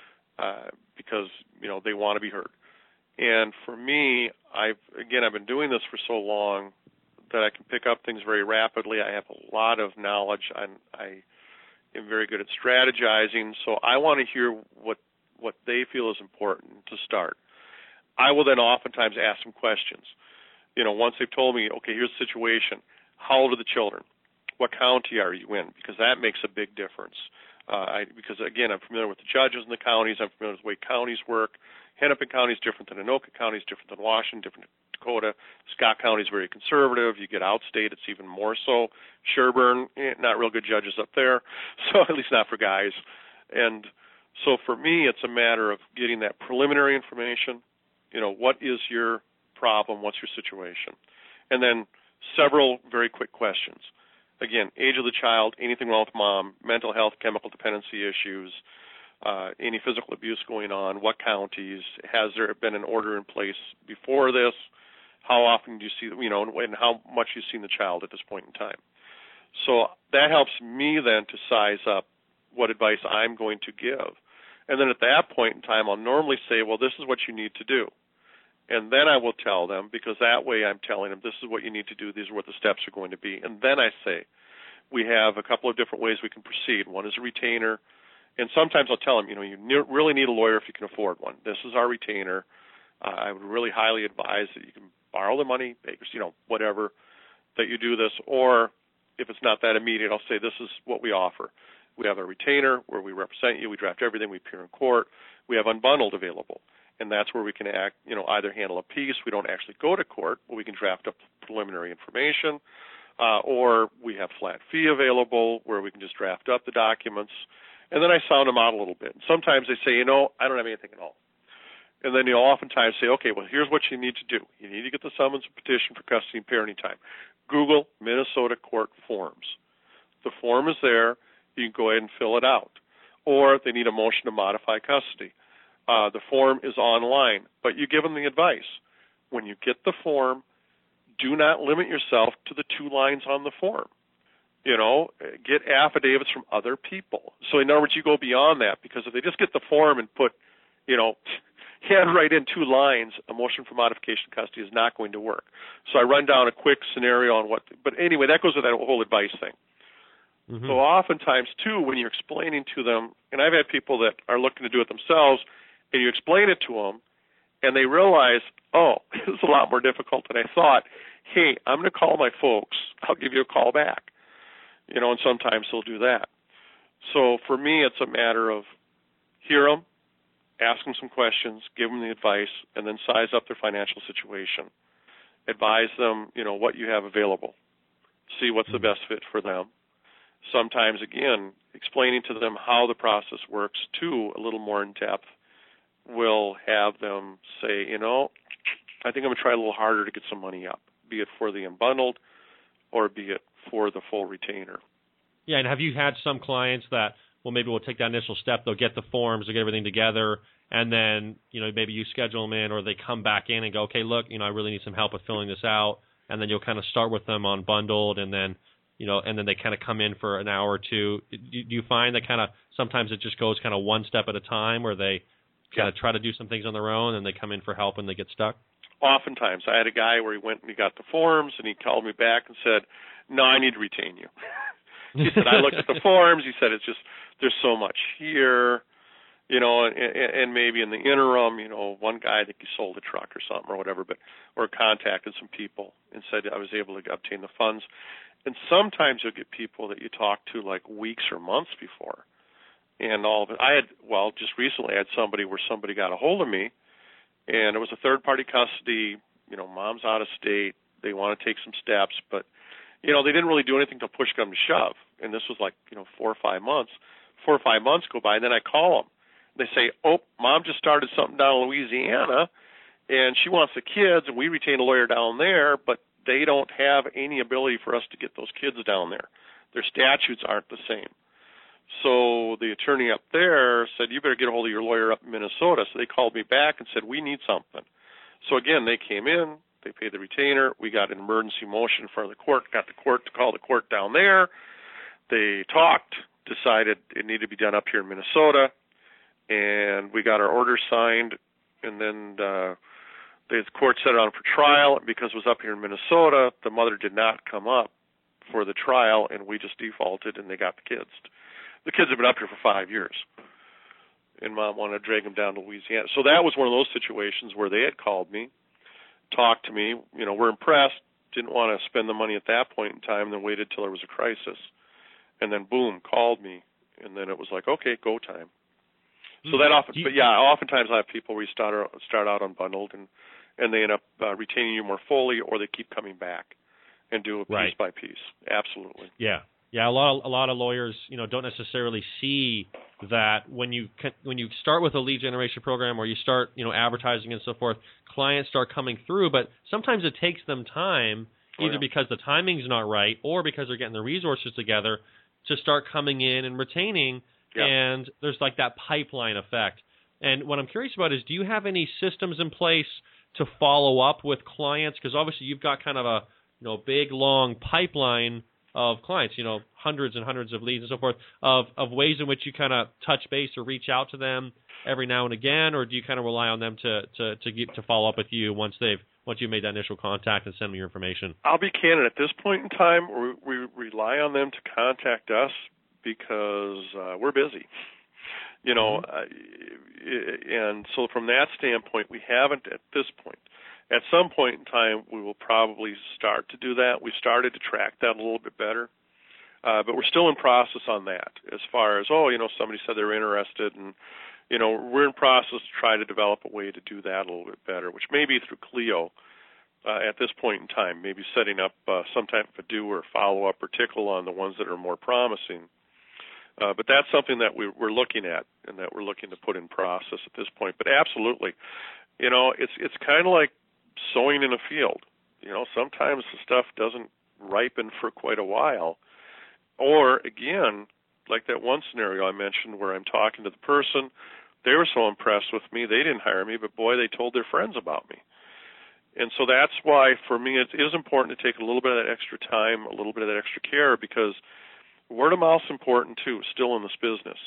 uh, because, you know, they want to be heard. And for me, I've, again, I've been doing this for so long that I can pick up things very rapidly. I have a lot of knowledge. I'm, I am very good at strategizing, so I want to hear what what they feel is important to start. I will then oftentimes ask them questions. You know, once they've told me, okay, here's the situation, how old are the children? What county are you in? Because that makes a big difference. Uh, I, because, again, I'm familiar with the judges in the counties. I'm familiar with the way counties work. Hennepin County is different than Anoka County, is different than Washington, different than Dakota. Scott County is very conservative. You get outstate, it's even more so. Sherburne, eh, not real good judges up there, so at least not for guys. And so for me, it's a matter of getting that preliminary information. You know, what is your problem? What's your situation? And then several very quick questions. Again, age of the child, anything wrong with mom, mental health, chemical dependency issues, uh, any physical abuse going on, what counties, has there been an order in place before this, how often do you see, you know, and how much you've seen the child at this point in time. So that helps me then to size up what advice I'm going to give. And then at that point in time, I'll normally say, well, this is what you need to do. And then I will tell them, because that way I'm telling them, this is what you need to do, these are what the steps are going to be. And then I say, we have a couple of different ways we can proceed. One is a retainer. And sometimes I'll tell them, you know, you ne- really need a lawyer if you can afford one. This is our retainer. Uh, I would really highly advise that you can borrow the money, you know, whatever, that you do this. Or if it's not that immediate, I'll say this is what we offer. We have a retainer where we represent you. We draft everything. We appear in court. We have unbundled available. And that's where we can act, you know, either handle a piece. We don't actually go to court, but we can draft up preliminary information, uh, or we have flat fee available where we can just draft up the documents. And then I sound them out a little bit. And sometimes they say, you know, I don't have anything at all. And then you'll oftentimes say, okay, well, here's what you need to do. You need to get the summons and petition for custody and parenting time. Google Minnesota court forms. The form is there. You can go ahead and fill it out. Or if they need a motion to modify custody. Uh, the form is online, but you give them the advice. When you get the form, do not limit yourself to the two lines on the form. You know, get affidavits from other people. So in other words, you go beyond that, because if they just get the form and put, you know, handwrite in two lines, a motion for modification of custody is not going to work. So I run down a quick scenario on what, but anyway, that goes with that whole advice thing. Mm-hmm. So oftentimes, too, when you're explaining to them, and I've had people that are looking to do it themselves, and you explain it to them, and they realize, oh, this is a lot more difficult than I thought. Hey, I'm going to call my folks. I'll give you a call back. You know, and sometimes they'll do that. So for me, it's a matter of hear them, ask them some questions, give them the advice, and then size up their financial situation. Advise them, you know, what you have available. See what's the best fit for them. Sometimes, again, explaining to them how the process works, too, a little more in depth, will have them say, you know, I think I'm going to try a little harder to get some money up, be it for the unbundled or be it for the full retainer. Yeah, and have you had some clients that, well, maybe we'll take that initial step, they'll get the forms, they'll get everything together, and then, you know, maybe you schedule them in, or they come back in and go, okay, look, you know, I really need some help with filling this out, and then you'll kind of start with them on bundled, and then, you know, and then they kind of come in for an hour or two. Do you find that kind of sometimes it just goes kind of one step at a time, where they kind of try to do some things on their own, and they come in for help and they get stuck? Oftentimes. I had a guy where he went and he got the forms, and he called me back and said, no, I need to retain you. He said, I looked at the forms. He said, it's just, there's so much here, you know, and, and maybe in the interim, you know, one guy, I think he sold a truck or something or whatever, but, or contacted some people and said I was able to obtain the funds. And sometimes you'll get people that you talk to like weeks or months before. And all of it, I had, well, just recently I had somebody where somebody got a hold of me, and it was a third-party custody, you know, mom's out of state, they want to take some steps, but, you know, they didn't really do anything to push come to shove. And this was like, you know, four or five months. Four or five months go by, and then I call them. They say, oh, mom just started something down in Louisiana, and she wants the kids, and we retain a lawyer down there, but they don't have any ability for us to get those kids down there. Their statutes aren't the same. So the attorney up there said, you better get a hold of your lawyer up in Minnesota. So they called me back and said, we need something. So again, they came in, they paid the retainer, we got an emergency motion for the court, got the court to call the court down there. They talked, decided it needed to be done up here in Minnesota, and we got our order signed, and then uh, the court set it on for trial. Because it was up here in Minnesota, the mother did not come up for the trial, and we just defaulted, and they got the kids. The kids have been up here for five years, and mom wanted to drag them down to Louisiana. So that was one of those situations where they had called me, talked to me, you know, we're impressed, didn't want to spend the money at that point in time, then waited till there was a crisis. And then, boom, called me, and then it was like, okay, go time. So that often, but yeah, oftentimes I have people where you start, start out unbundled, and, and they end up uh, retaining you more fully, or they keep coming back and do it piece right. by piece. Absolutely. Yeah. Yeah, a lot of, a lot of lawyers, you know, don't necessarily see that when you when you start with a lead generation program, or you start, you know, advertising and so forth, clients start coming through, but sometimes it takes them time, either oh, yeah. because the timing's not right, or because they're getting the resources together to start coming in and retaining, yeah. and there's like that pipeline effect. And what I'm curious about is, do you have any systems in place to follow up with clients? Because obviously you've got kind of a, you know, big, long pipeline of clients, you know, hundreds and hundreds of leads and so forth, of, of ways in which you kind of touch base or reach out to them every now and again, or do you kind of rely on them to to to, get, to follow up with you once they've once you've made that initial contact and send me your information? I'll be candid. At this point in time, we, we rely on them to contact us because uh, we're busy. You know, mm-hmm. uh, and so from that standpoint, we haven't at this point. At some point in time, we will probably start to do that. We started to track that a little bit better, uh, but we're still in process on that. As far as, oh, you know, somebody said they're interested, and, you know, we're in process to try to develop a way to do that a little bit better, which may be through Clio uh, at this point in time, maybe setting up uh, some type of a do or follow-up or tickle on the ones that are more promising. Uh, but that's something that we, we're looking at and that we're looking to put in process at this point. But absolutely, you know, it's it's kind of like sowing in a field. You know, sometimes the stuff doesn't ripen for quite a while. Or, again, like that one scenario I mentioned where I'm talking to the person, they were so impressed with me, they didn't hire me, but boy, they told their friends about me. And so that's why, for me, it is important to take a little bit of that extra time, a little bit of that extra care, because word of mouth is important, too, still in this business.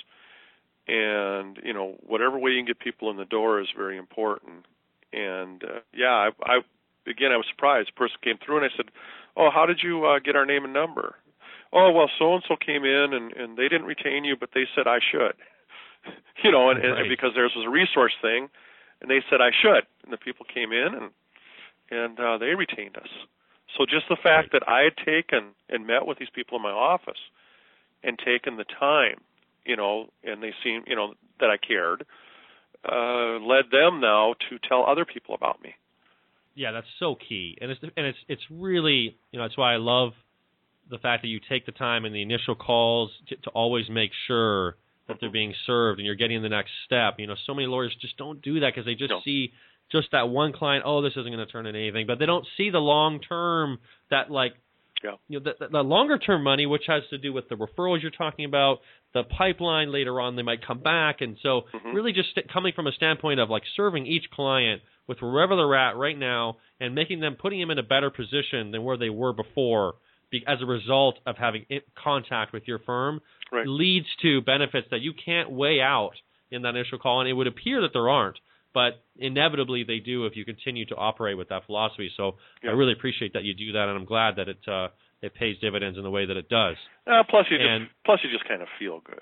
And, you know, whatever way you can get people in the door is very important. And, uh, yeah, I, I, again, I was surprised. The person came through, and I said, oh, how did you uh, get our name and number? Oh, well, so-and-so came in, and, and they didn't retain you, but they said I should. you know, and, right. and because theirs was a resource thing, and they said I should. And the people came in, and, and uh, they retained us. So just the fact right. that I had taken and met with these people in my office and taken the time, you know, and they seemed, you know, that I cared, uh, led them now to tell other people about me. Yeah, that's so key. And it's and it's it's really, you know, that's why I love the fact that you take the time in the initial calls to, to always make sure that they're being served and you're getting the next step. You know, so many lawyers just don't do that because they just no. see just that one client, oh, this isn't going to turn into anything. But they don't see the long term, that like Yeah. You know, the, the longer-term money, which has to do with the referrals you're talking about, the pipeline later on, they might come back. And so mm-hmm. really just coming from a standpoint of like serving each client with wherever they're at right now and making them, putting them in a better position than where they were before be, as a result of having it, contact with your firm right. leads to benefits that you can't weigh out in that initial call. And it would appear that there aren't, but inevitably they do if you continue to operate with that philosophy. So yeah. I really appreciate that you do that, and I'm glad that it uh, it pays dividends in the way that it does. Uh, plus, you and, just plus you just kind of feel good.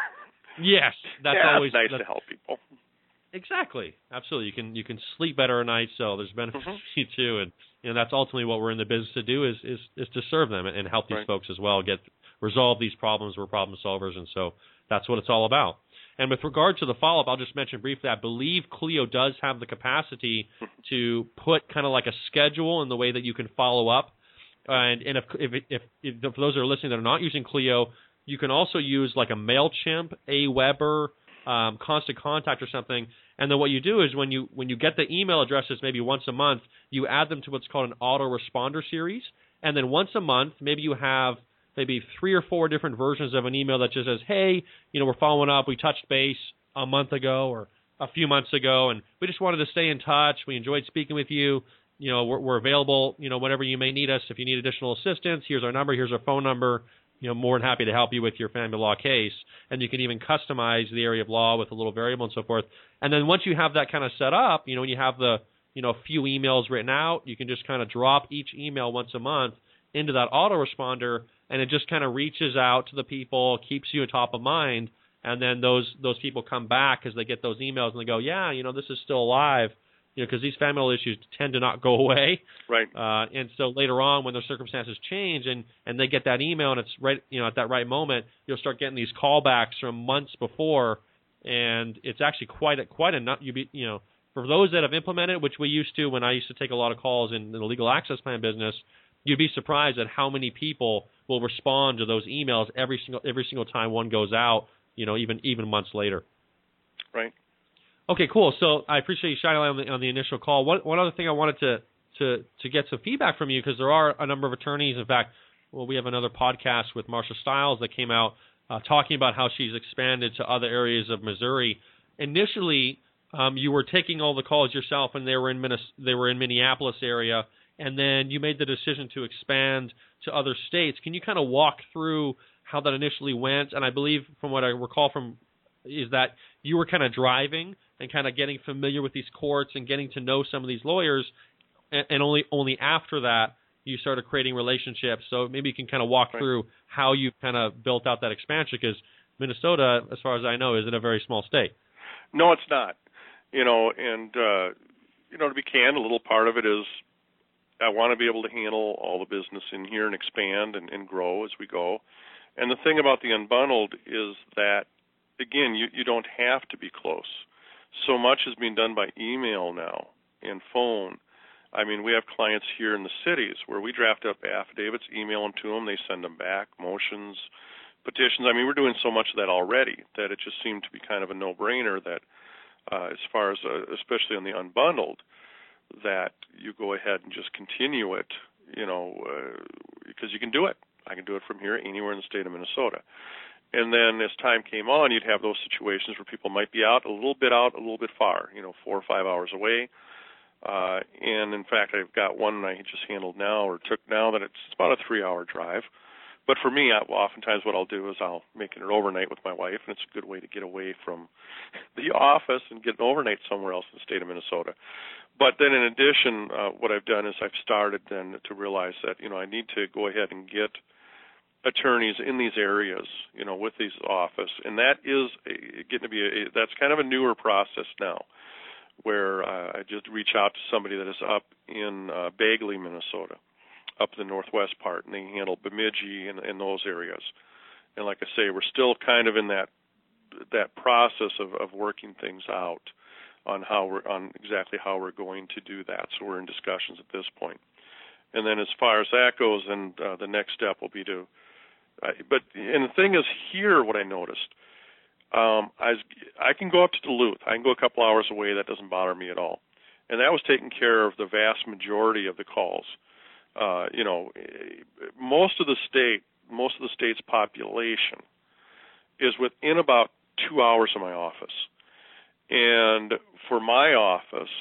Yes, that's yeah, always it's nice that's, to help people. Exactly, absolutely. You can you can sleep better at night, so there's benefits mm-hmm. to you too, and you know that's ultimately what we're in the business to do is is, is to serve them and help these right. folks as well get resolve these problems. We're problem solvers, and so that's what it's all about. And with regard to the follow-up, I'll just mention briefly, I believe Clio does have the capacity to put kind of like a schedule in the way that you can follow up. And, and if, if, if, if for those that are listening that are not using Clio, you can also use like a MailChimp, Aweber, um, Constant Contact or something. And then what you do is when you when you get the email addresses maybe once a month, you add them to what's called an autoresponder series. And then once a month, maybe you have maybe three or four different versions of an email that just says, hey, you know, we're following up. We touched base a month ago or a few months ago, and we just wanted to stay in touch. We enjoyed speaking with you. You know, we're, we're available, you know, whenever you may need us. If you need additional assistance, here's our number. Here's our phone number. You know, more than happy to help you with your family law case. And you can even customize the area of law with a little variable and so forth. And then once you have that kind of set up, you know, when you have the, you know, few emails written out, you can just kind of drop each email once a month into that autoresponder, and it just kind of reaches out to the people, keeps you top of mind, and then those those people come back as they get those emails and they go, yeah, you know, this is still alive, you know, because these family issues tend to not go away. Right. Uh, and so later on, when their circumstances change and, and they get that email and it's right, you know, at that right moment, you'll start getting these callbacks from months before, and it's actually quite a, quite a you be you know, for those that have implemented, which we used to when I used to take a lot of calls in, in the legal access plan business. You'd be surprised at how many people will respond to those emails every single every single time one goes out, you know, even even months later. Right. Okay, cool. So I appreciate you shining light on the, on the initial call. One, one other thing I wanted to, to, to get some feedback from you, because there are a number of attorneys. In fact, well, we have another podcast with Marsha Stiles that came out uh, talking about how she's expanded to other areas of Missouri. Initially, um, you were taking all the calls yourself, and they were in Minnesota, they were in Minneapolis area. And then you made the decision to expand to other states. Can you kind of walk through how that initially went? And I believe from what I recall from is that you were kind of driving and kind of getting familiar with these courts and getting to know some of these lawyers, and, and only only after that you started creating relationships. So maybe you can kind of walk right. through how you kind of built out that expansion, because Minnesota, as far as I know, isn't a very small state. No, it's not. You know, and, uh, you know, to be candid, a little part of it is I want to be able to handle all the business in here and expand and, and grow as we go. And the thing about the unbundled is that, again, you, you don't have to be close. So much is being done by email now and phone. I mean, we have clients here in the cities where we draft up affidavits, email them to them, they send them back, motions, petitions. I mean, we're doing so much of that already that it just seemed to be kind of a no-brainer that uh, as far as, uh, especially on the unbundled, that you go ahead and just continue it, you know, uh, because you can do it. I can do it from here anywhere in the state of Minnesota. And then as time came on, you'd have those situations where people might be out a little bit out, a little bit far, you know, four or five hours away. Uh, and, in fact, I've got one I just handled now or took now that it's about a three-hour drive. But for me, I, oftentimes what I'll do is I'll make it an overnight with my wife, and it's a good way to get away from the office and get an overnight somewhere else in the state of Minnesota. But then in addition, uh, what I've done is I've started then to realize that, you know, I need to go ahead and get attorneys in these areas, you know, with these office. And that is a, getting to be, a, that's kind of a newer process now, where uh, I just reach out to somebody that is up in uh, Bagley, Minnesota, up in the northwest part, and they handle Bemidji and, and those areas. And like I say, we're still kind of in that that process of, of working things out on how we're on exactly how we're going to do that. So we're in discussions at this point. And then as far as that goes, then uh, the next step will be to. Uh, but and the thing is, here what I noticed, um, I was, I can go up to Duluth. I can go a couple hours away. That doesn't bother me at all. And that was taking care of the vast majority of the calls. Uh, you know, most of the state, most of the state's population is within about two hours of my office. And for my office,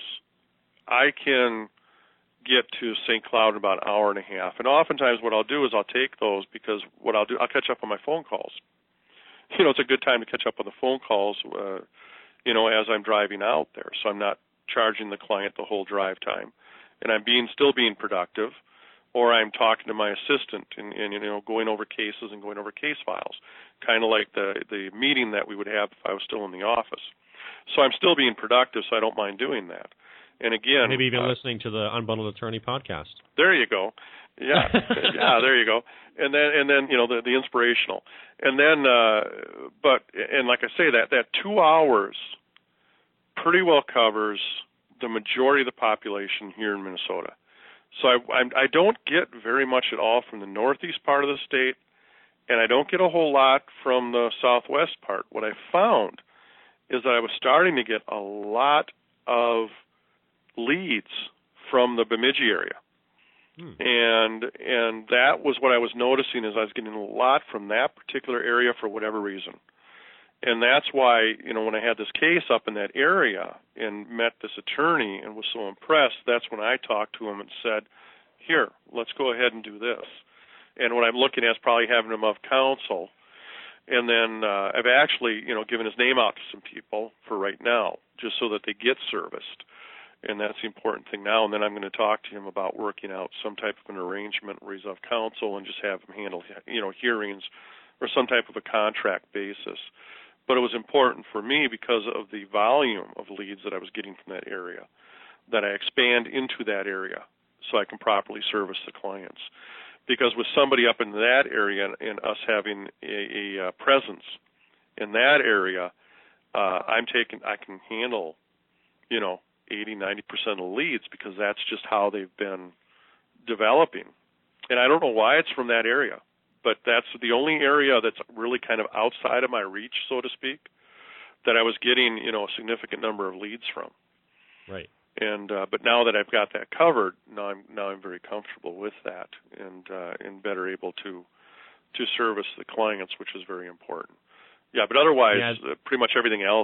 I can get to Saint Cloud in about an hour and a half. And oftentimes what I'll do is I'll take those because what I'll do, I'll catch up on my phone calls. You know, it's a good time to catch up on the phone calls, uh, you know, as I'm driving out there. So I'm not charging the client the whole drive time. And I'm being still being productive, or I'm talking to my assistant and, and you know, going over cases and going over case files, kind of like the, the meeting that we would have if I was still in the office. So I'm still being productive, so I don't mind doing that. And again, maybe even uh, listening to the Unbundled Attorney podcast. There you go. Yeah, yeah, there you go. And then, and then, you know, the, the inspirational. And then, uh, but, and like I say, that that two hours pretty well covers the majority of the population here in Minnesota. So I, I, I don't get very much at all from the northeast part of the state, and I don't get a whole lot from the southwest part. What I found is that I was starting to get a lot of leads from the Bemidji area. Hmm. And and that was what I was noticing, is I was getting a lot from that particular area for whatever reason. And that's why, you know, when I had this case up in that area and met this attorney and was so impressed, that's when I talked to him and said, here, let's go ahead and do this. And what I'm looking at is probably having him of counsel. And then uh, I've actually, you know, given his name out to some people for right now, just so that they get serviced. And that's the important thing now. And then I'm going to talk to him about working out some type of an arrangement where he's of counsel and just have him handle, you know, hearings or some type of a contract basis. But it was important for me because of the volume of leads that I was getting from that area, that I expand into that area so I can properly service the clients. Because with somebody up in that area and us having a, a presence in that area, uh, I'm taking, I can handle, you know, eighty, ninety percent of leads, because that's just how they've been developing. And I don't know why it's from that area, but that's the only area that's really kind of outside of my reach, so to speak, that I was getting, you know, a significant number of leads from. Right. And uh, but now that I've got that covered, now I'm now I'm very comfortable with that, and uh, and better able to to service the clients, which is very important. Yeah, but otherwise, yeah. uh, pretty much everything else,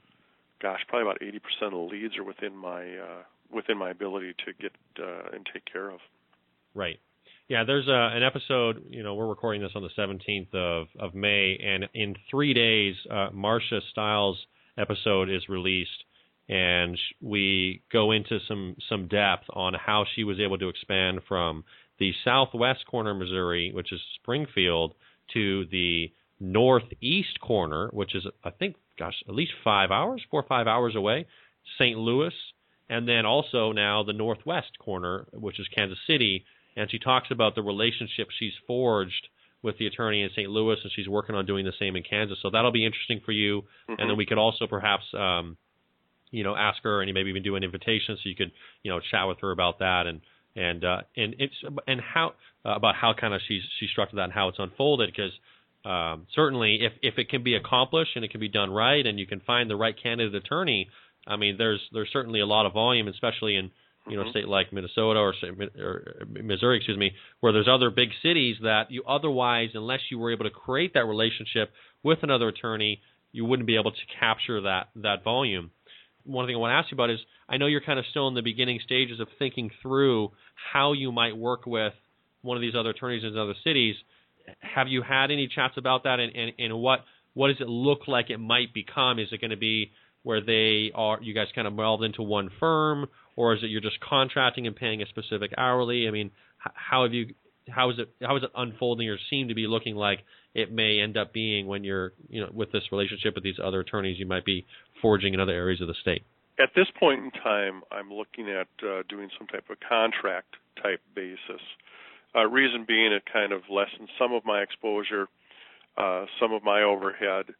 gosh, probably about eighty percent of the leads are within my uh, within my ability to get uh, and take care of. Right. Yeah, there's a, an episode, you know, we're recording this on the seventeenth of, of May, and in three days, uh, Marcia Stiles' episode is released, and we go into some, some depth on how she was able to expand from the southwest corner of Missouri, which is Springfield, to the northeast corner, which is, I think, gosh, at least five hours, four or five hours away, Saint Louis, and then also now the northwest corner, which is Kansas City. And she talks about the relationship she's forged with the attorney in Saint Louis, and she's working on doing the same in Kansas. So that'll be interesting for you. Mm-hmm. And then we could also perhaps, um, you know, ask her, and maybe even do an invitation so you could, you know, chat with her about that, and and uh, and it's and how uh, about how kind of she's she structured that and how it's unfolded. Because um, certainly, if if it can be accomplished and it can be done right, and you can find the right candidate attorney, I mean, there's there's certainly a lot of volume, especially in, you know, a state like Minnesota or, or Missouri, excuse me, where there's other big cities that you otherwise, unless you were able to create that relationship with another attorney, you wouldn't be able to capture that that volume. One thing I want to ask you about is, I know you're kind of still in the beginning stages of thinking through how you might work with one of these other attorneys in other cities. Have you had any chats about that, and, and, and what what does it look like it might become? Is it going to be where they are, you guys kind of melded into one firm, or is it you're just contracting and paying a specific hourly? I mean, how have you, how is it, how is it unfolding, or seem to be looking like it may end up being when you're, you know, with this relationship with these other attorneys you might be forging in other areas of the state? At this point in time, I'm looking at uh, doing some type of contract type basis. Uh, reason being, it kind of lessens some of my exposure, uh, some of my overhead.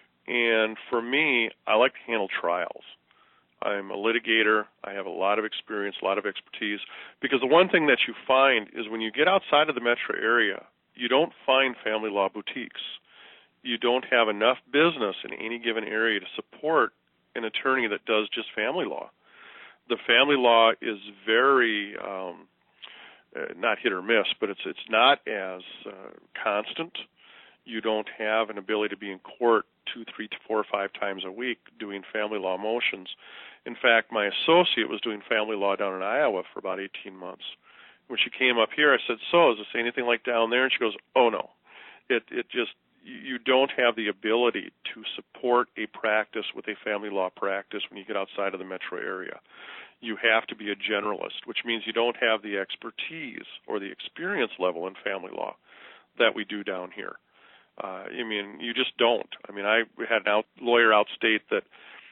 And for me, I like to handle trials. I'm a litigator. I have a lot of experience, a lot of expertise. Because the one thing that you find is when you get outside of the metro area, you don't find family law boutiques. You don't have enough business in any given area to support an attorney that does just family law. The family law is very, um, uh, not hit or miss, but it's it's not as uh, constant. You don't have an ability to be in court two, three, four, or five times a week doing family law motions. In fact, my associate was doing family law down in Iowa for about eighteen months. When she came up here, I said, so is this anything like down there? And she goes, oh, no. It it just, you don't have the ability to support a practice with a family law practice when you get outside of the metro area. You have to be a generalist, which means you don't have the expertise or the experience level in family law that we do down here. Uh, I mean, you just don't. I mean, I had an out, lawyer outstate that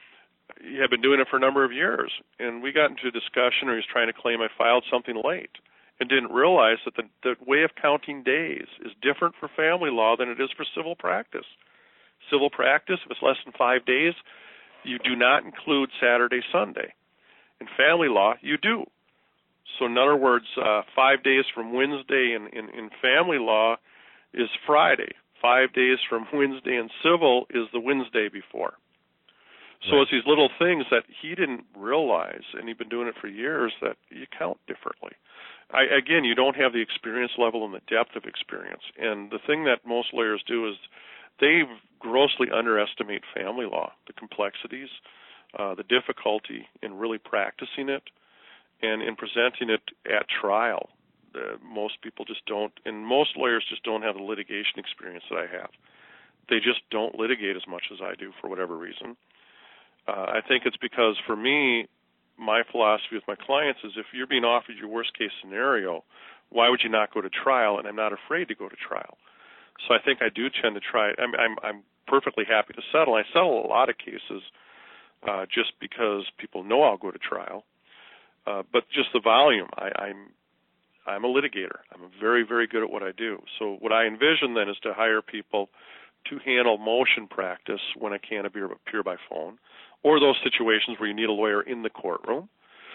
had been doing it for a number of years, and we got into a discussion, or he was trying to claim I filed something late, and didn't realize that the, the way of counting days is different for family law than it is for civil practice. Civil practice, if it's less than five days, you do not include Saturday, Sunday. In family law, you do. So in other words, uh, five days from Wednesday in, in, in family law is Friday. Five days from Wednesday in civil is the Wednesday before. So right. It's these little things that he didn't realize, and he'd been doing it for years, that you count differently. I, again, you don't have the experience level and the depth of experience. And the thing that most lawyers do is they grossly underestimate family law, the complexities, uh, the difficulty in really practicing it, and in presenting it at trial. Uh, most people just don't, and most lawyers just don't have the litigation experience that I have. They just don't litigate as much as I do for whatever reason. Uh, I think it's because, for me, my philosophy with my clients is if you're being offered your worst-case scenario, why would you not go to trial? And I'm not afraid to go to trial. So I think I do tend to try. I'm, I'm, I'm perfectly happy to settle. I settle a lot of cases uh, just because people know I'll go to trial. Uh, but just the volume, I, I'm I'm a litigator. I'm very, very good at what I do. So what I envision then is to hire people to handle motion practice when I can't appear, appear by phone, or those situations where you need a lawyer in the courtroom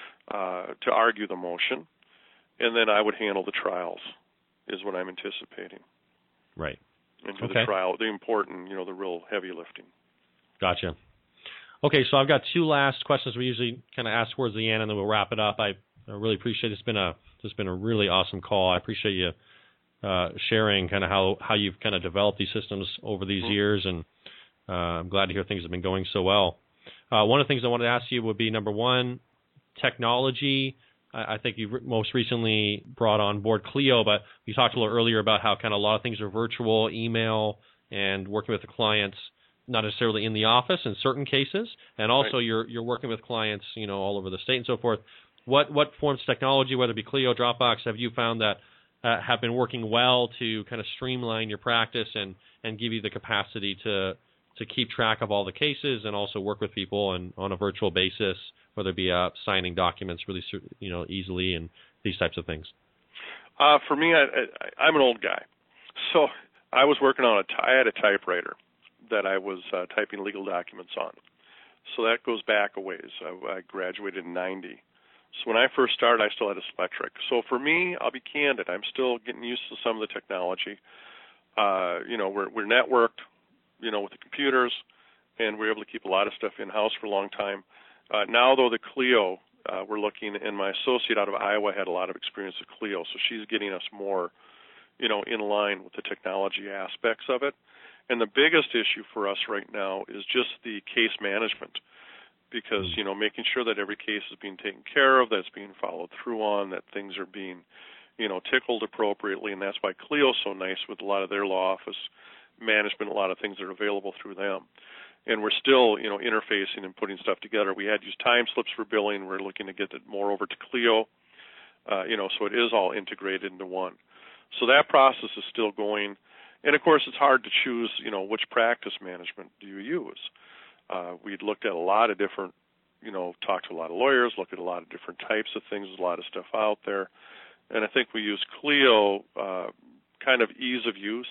uh, to argue the motion, and then I would handle the trials, is what I'm anticipating. Right. And do okay. the trial, the important, you know, the real heavy lifting. Gotcha. Okay, so I've got two last questions we usually kind of ask towards the end, and then we'll wrap it up. I, I really appreciate it. It's been a it's been a really awesome call. I appreciate you uh, sharing kind of how, how you've kind of developed these systems over these mm-hmm. years, and uh, I'm glad to hear things have been going so well. Uh, one of the things I wanted to ask you would be, number one, technology. I, I think you most recently brought on board Clio, but you talked a little earlier about how kind of a lot of things are virtual, email, and working with the clients, not necessarily in the office in certain cases, and also right. you're you're working with clients, you know, all over the state and so forth. What what forms of technology, whether it be Clio, Dropbox, have you found that uh, have been working well to kind of streamline your practice and, and give you the capacity to to keep track of all the cases and also work with people and on a virtual basis, whether it be uh, signing documents really you know easily and these types of things? Uh, for me, I, I, I'm an old guy, so I was working on a I had a typewriter that I was uh, typing legal documents on. So that goes back a ways. I, I graduated in ninety. So when I first started, I still had a Spectric. So for me, I'll be candid, I'm still getting used to some of the technology. Uh, you know, we're, we're networked, you know, with the computers, and we're able to keep a lot of stuff in-house for a long time. Uh, now, though, the Clio, uh, we're looking, and my associate out of Iowa had a lot of experience with Clio, so she's getting us more, you know, in line with the technology aspects of it. And the biggest issue for us right now is just the case management, because, you know, making sure that every case is being taken care of, that it's being followed through on, that things are being, you know, tickled appropriately. And that's why Clio's so nice with a lot of their law office management, a lot of things that are available through them. And we're still, you know, interfacing and putting stuff together. We had used time slips for billing. We're looking to get it more over to Clio, uh, you know, so it is all integrated into one. So that process is still going. And, of course, it's hard to choose, you know, which practice management do you use. Uh, we'd looked at a lot of different, you know, talked to a lot of lawyers, looked at a lot of different types of things, there's a lot of stuff out there. And I think we use Clio, uh, kind of ease of use,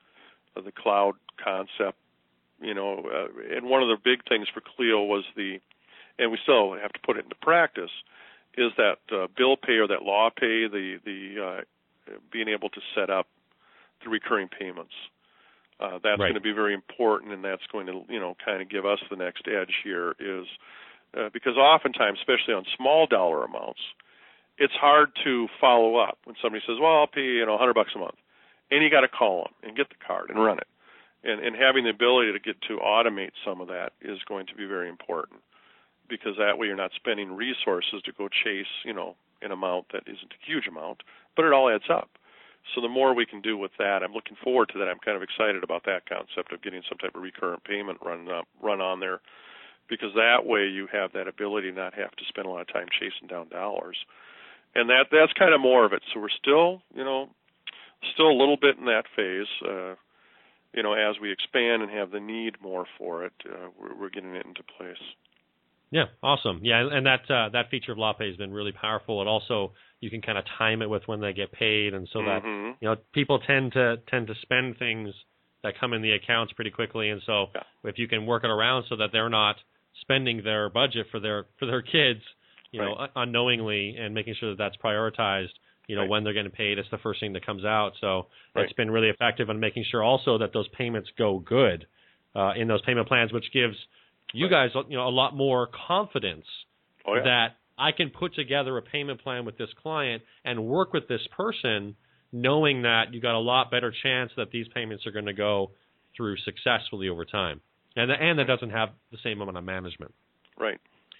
of the cloud concept, you know. Uh, and one of the big things for Clio was the, and we still have to put it into practice, is that uh, bill pay or that law pay, the, the uh, being able to set up the recurring payments. Uh, that's right. going to be very important, and that's going to, you know, kind of give us the next edge here is uh, because oftentimes, especially on small dollar amounts, it's hard to follow up when somebody says, well, I'll pay, you know, a hundred bucks a month. And you got to call them and get the card and run it. And, and having the ability to get to automate some of that is going to be very important, because that way you're not spending resources to go chase, you know, an amount that isn't a huge amount, but it all adds up. So the more we can do with that, I'm looking forward to that. I'm kind of excited about that concept of getting some type of recurrent payment run up, run on there, because that way you have that ability to not have to spend a lot of time chasing down dollars. And that that's kind of more of it. So we're still, you know, still a little bit in that phase. Uh, you know, as we expand and have the need more for it, uh, we're, we're getting it into place. Yeah, awesome. Yeah, and that uh, that feature of LawPay has been really powerful. And also, you can kind of time it with when they get paid, and so that mm-hmm. you know people tend to tend to spend things that come in the accounts pretty quickly. And so, yeah. if you can work it around so that they're not spending their budget for their for their kids, you know, right. unknowingly, and making sure that that's prioritized, you know, right. when they're getting paid, it's the first thing that comes out. So right. it's been really effective in making sure also that those payments go good uh, in those payment plans, which gives you right. guys, you know, a lot more confidence oh, yeah. that I can put together a payment plan with this client and work with this person, knowing that you got a lot better chance that these payments are going to go through successfully over time, and and that doesn't have the same amount of management. Right.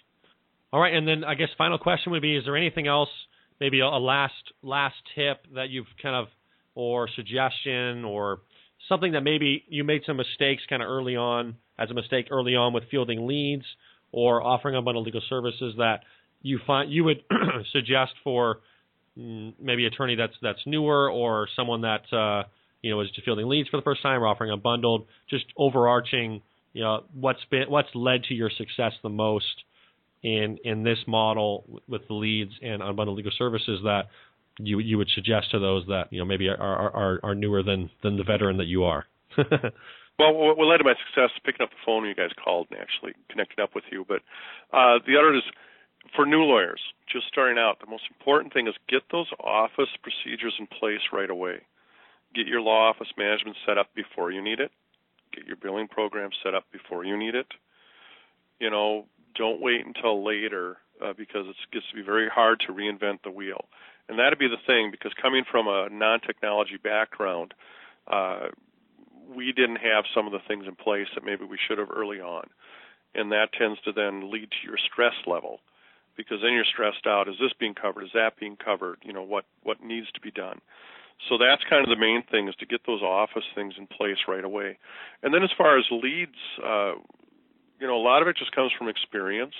All right, and then I guess final question would be: is there anything else, maybe a, a last last tip that you've kind of, or suggestion, or something that maybe you made some mistakes kind of early on, as a mistake early on with fielding leads or offering unbundled legal services that you find you would suggest for mm, maybe attorney that's that's newer, or someone that uh, you know is just fielding leads for the first time or offering unbundled? Just overarching, you know, what's been what's led to your success the most in in this model with the leads and unbundled legal services that you you would suggest to those that you know maybe are are, are newer than than the veteran that you are. Well, what led to my success is picking up the phone when you guys called and actually connecting up with you. But uh, the other is for new lawyers just starting out. The most important thing is get those office procedures in place right away. Get your law office management set up before you need it. Get your billing program set up before you need it. You know, don't wait until later uh, because it gets to be very hard to reinvent the wheel. And that'd be the thing, because coming from a non-technology background, uh, we didn't have some of the things in place that maybe we should have early on. And that tends to then lead to your stress level, because then you're stressed out. Is this being covered? Is that being covered? You know, what, what needs to be done? So that's kind of the main thing, is to get those office things in place right away. And then as far as leads, uh, you know, a lot of it just comes from experience,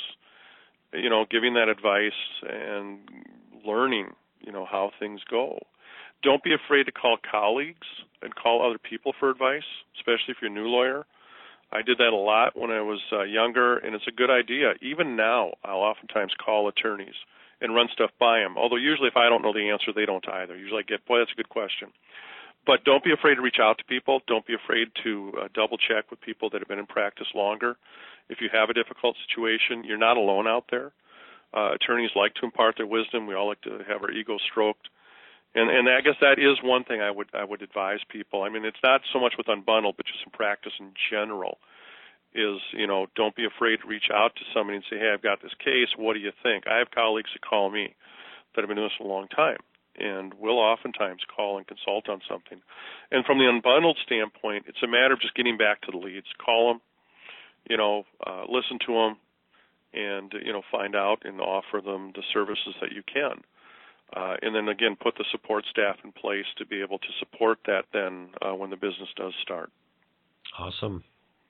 you know, giving that advice and learning, you know, how things go. Don't be afraid to call colleagues and call other people for advice, especially if you're a new lawyer. I did that a lot when I was uh, younger, and it's a good idea. Even now, I'll oftentimes call attorneys and run stuff by them, although usually if I don't know the answer, they don't either. Usually I get, boy, that's a good question. But don't be afraid to reach out to people. Don't be afraid to uh, double-check with people that have been in practice longer. If you have a difficult situation, you're not alone out there. Uh, attorneys like to impart their wisdom. We all like to have our ego stroked. And, and I guess that is one thing I would I would advise people. I mean, it's not so much with Unbundled, but just in practice in general, is, you know, don't be afraid to reach out to somebody and say, hey, I've got this case. What do you think? I have colleagues that call me that have been doing this a long time, and will oftentimes call and consult on something. And from the Unbundled standpoint, it's a matter of just getting back to the leads. Call them, you know, uh, listen to them, and, you know, find out and offer them the services that you can. Uh, and then, again, put the support staff in place to be able to support that then uh, when the business does start. Awesome.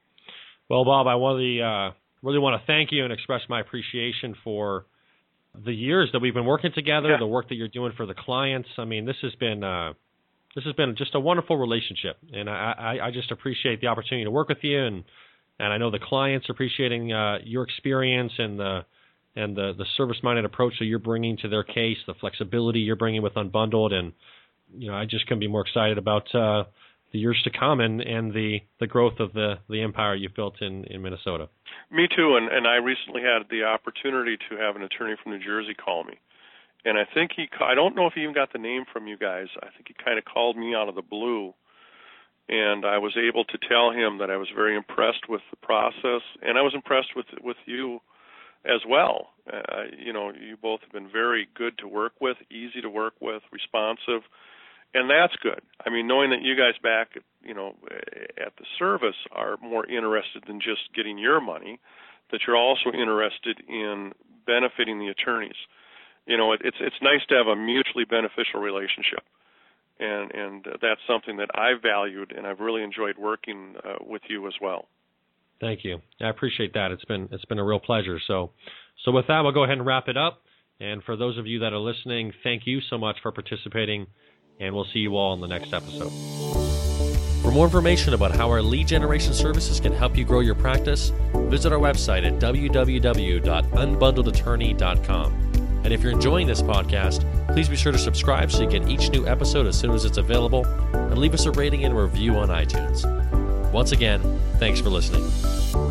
Well, Bob, I really, uh, really want to thank you and express my appreciation for the years that we've been working together, yeah. the work that you're doing for the clients. I mean, this has been uh, this has been just a wonderful relationship, and I, I, I just appreciate the opportunity to work with you, and and I know the clients are appreciating uh, your experience and the and the, the service-minded approach that you're bringing to their case, the flexibility you're bringing with Unbundled, and you know, I just couldn't be more excited about uh, the years to come and, and the, the growth of the, the empire you've built in, in Minnesota. Me too, and, and I recently had the opportunity to have an attorney from New Jersey call me. And I think he, I don't know if he even got the name from you guys. I think he kind of called me out of the blue. And I was able to tell him that I was very impressed with the process, and I was impressed with with you as well. Uh, you know, you both have been very good to work with, easy to work with, responsive, and that's good. I mean, knowing that you guys back, at, you know, at the service are more interested than just getting your money, that you're also interested in benefiting the attorneys. You know, it, it's it's nice to have a mutually beneficial relationship, and and uh, that's something that I've valued, and I've really enjoyed working uh, with you as well. Thank you. I appreciate that. It's been it's been a real pleasure. So, so with that, we'll go ahead and wrap it up. And for those of you that are listening, thank you so much for participating, and we'll see you all in the next episode. For more information about how our lead generation services can help you grow your practice, visit our website at w w w dot unbundled attorney dot com. And if you're enjoying this podcast, please be sure to subscribe so you get each new episode as soon as it's available, and leave us a rating and a review on iTunes. Once again, thanks for listening.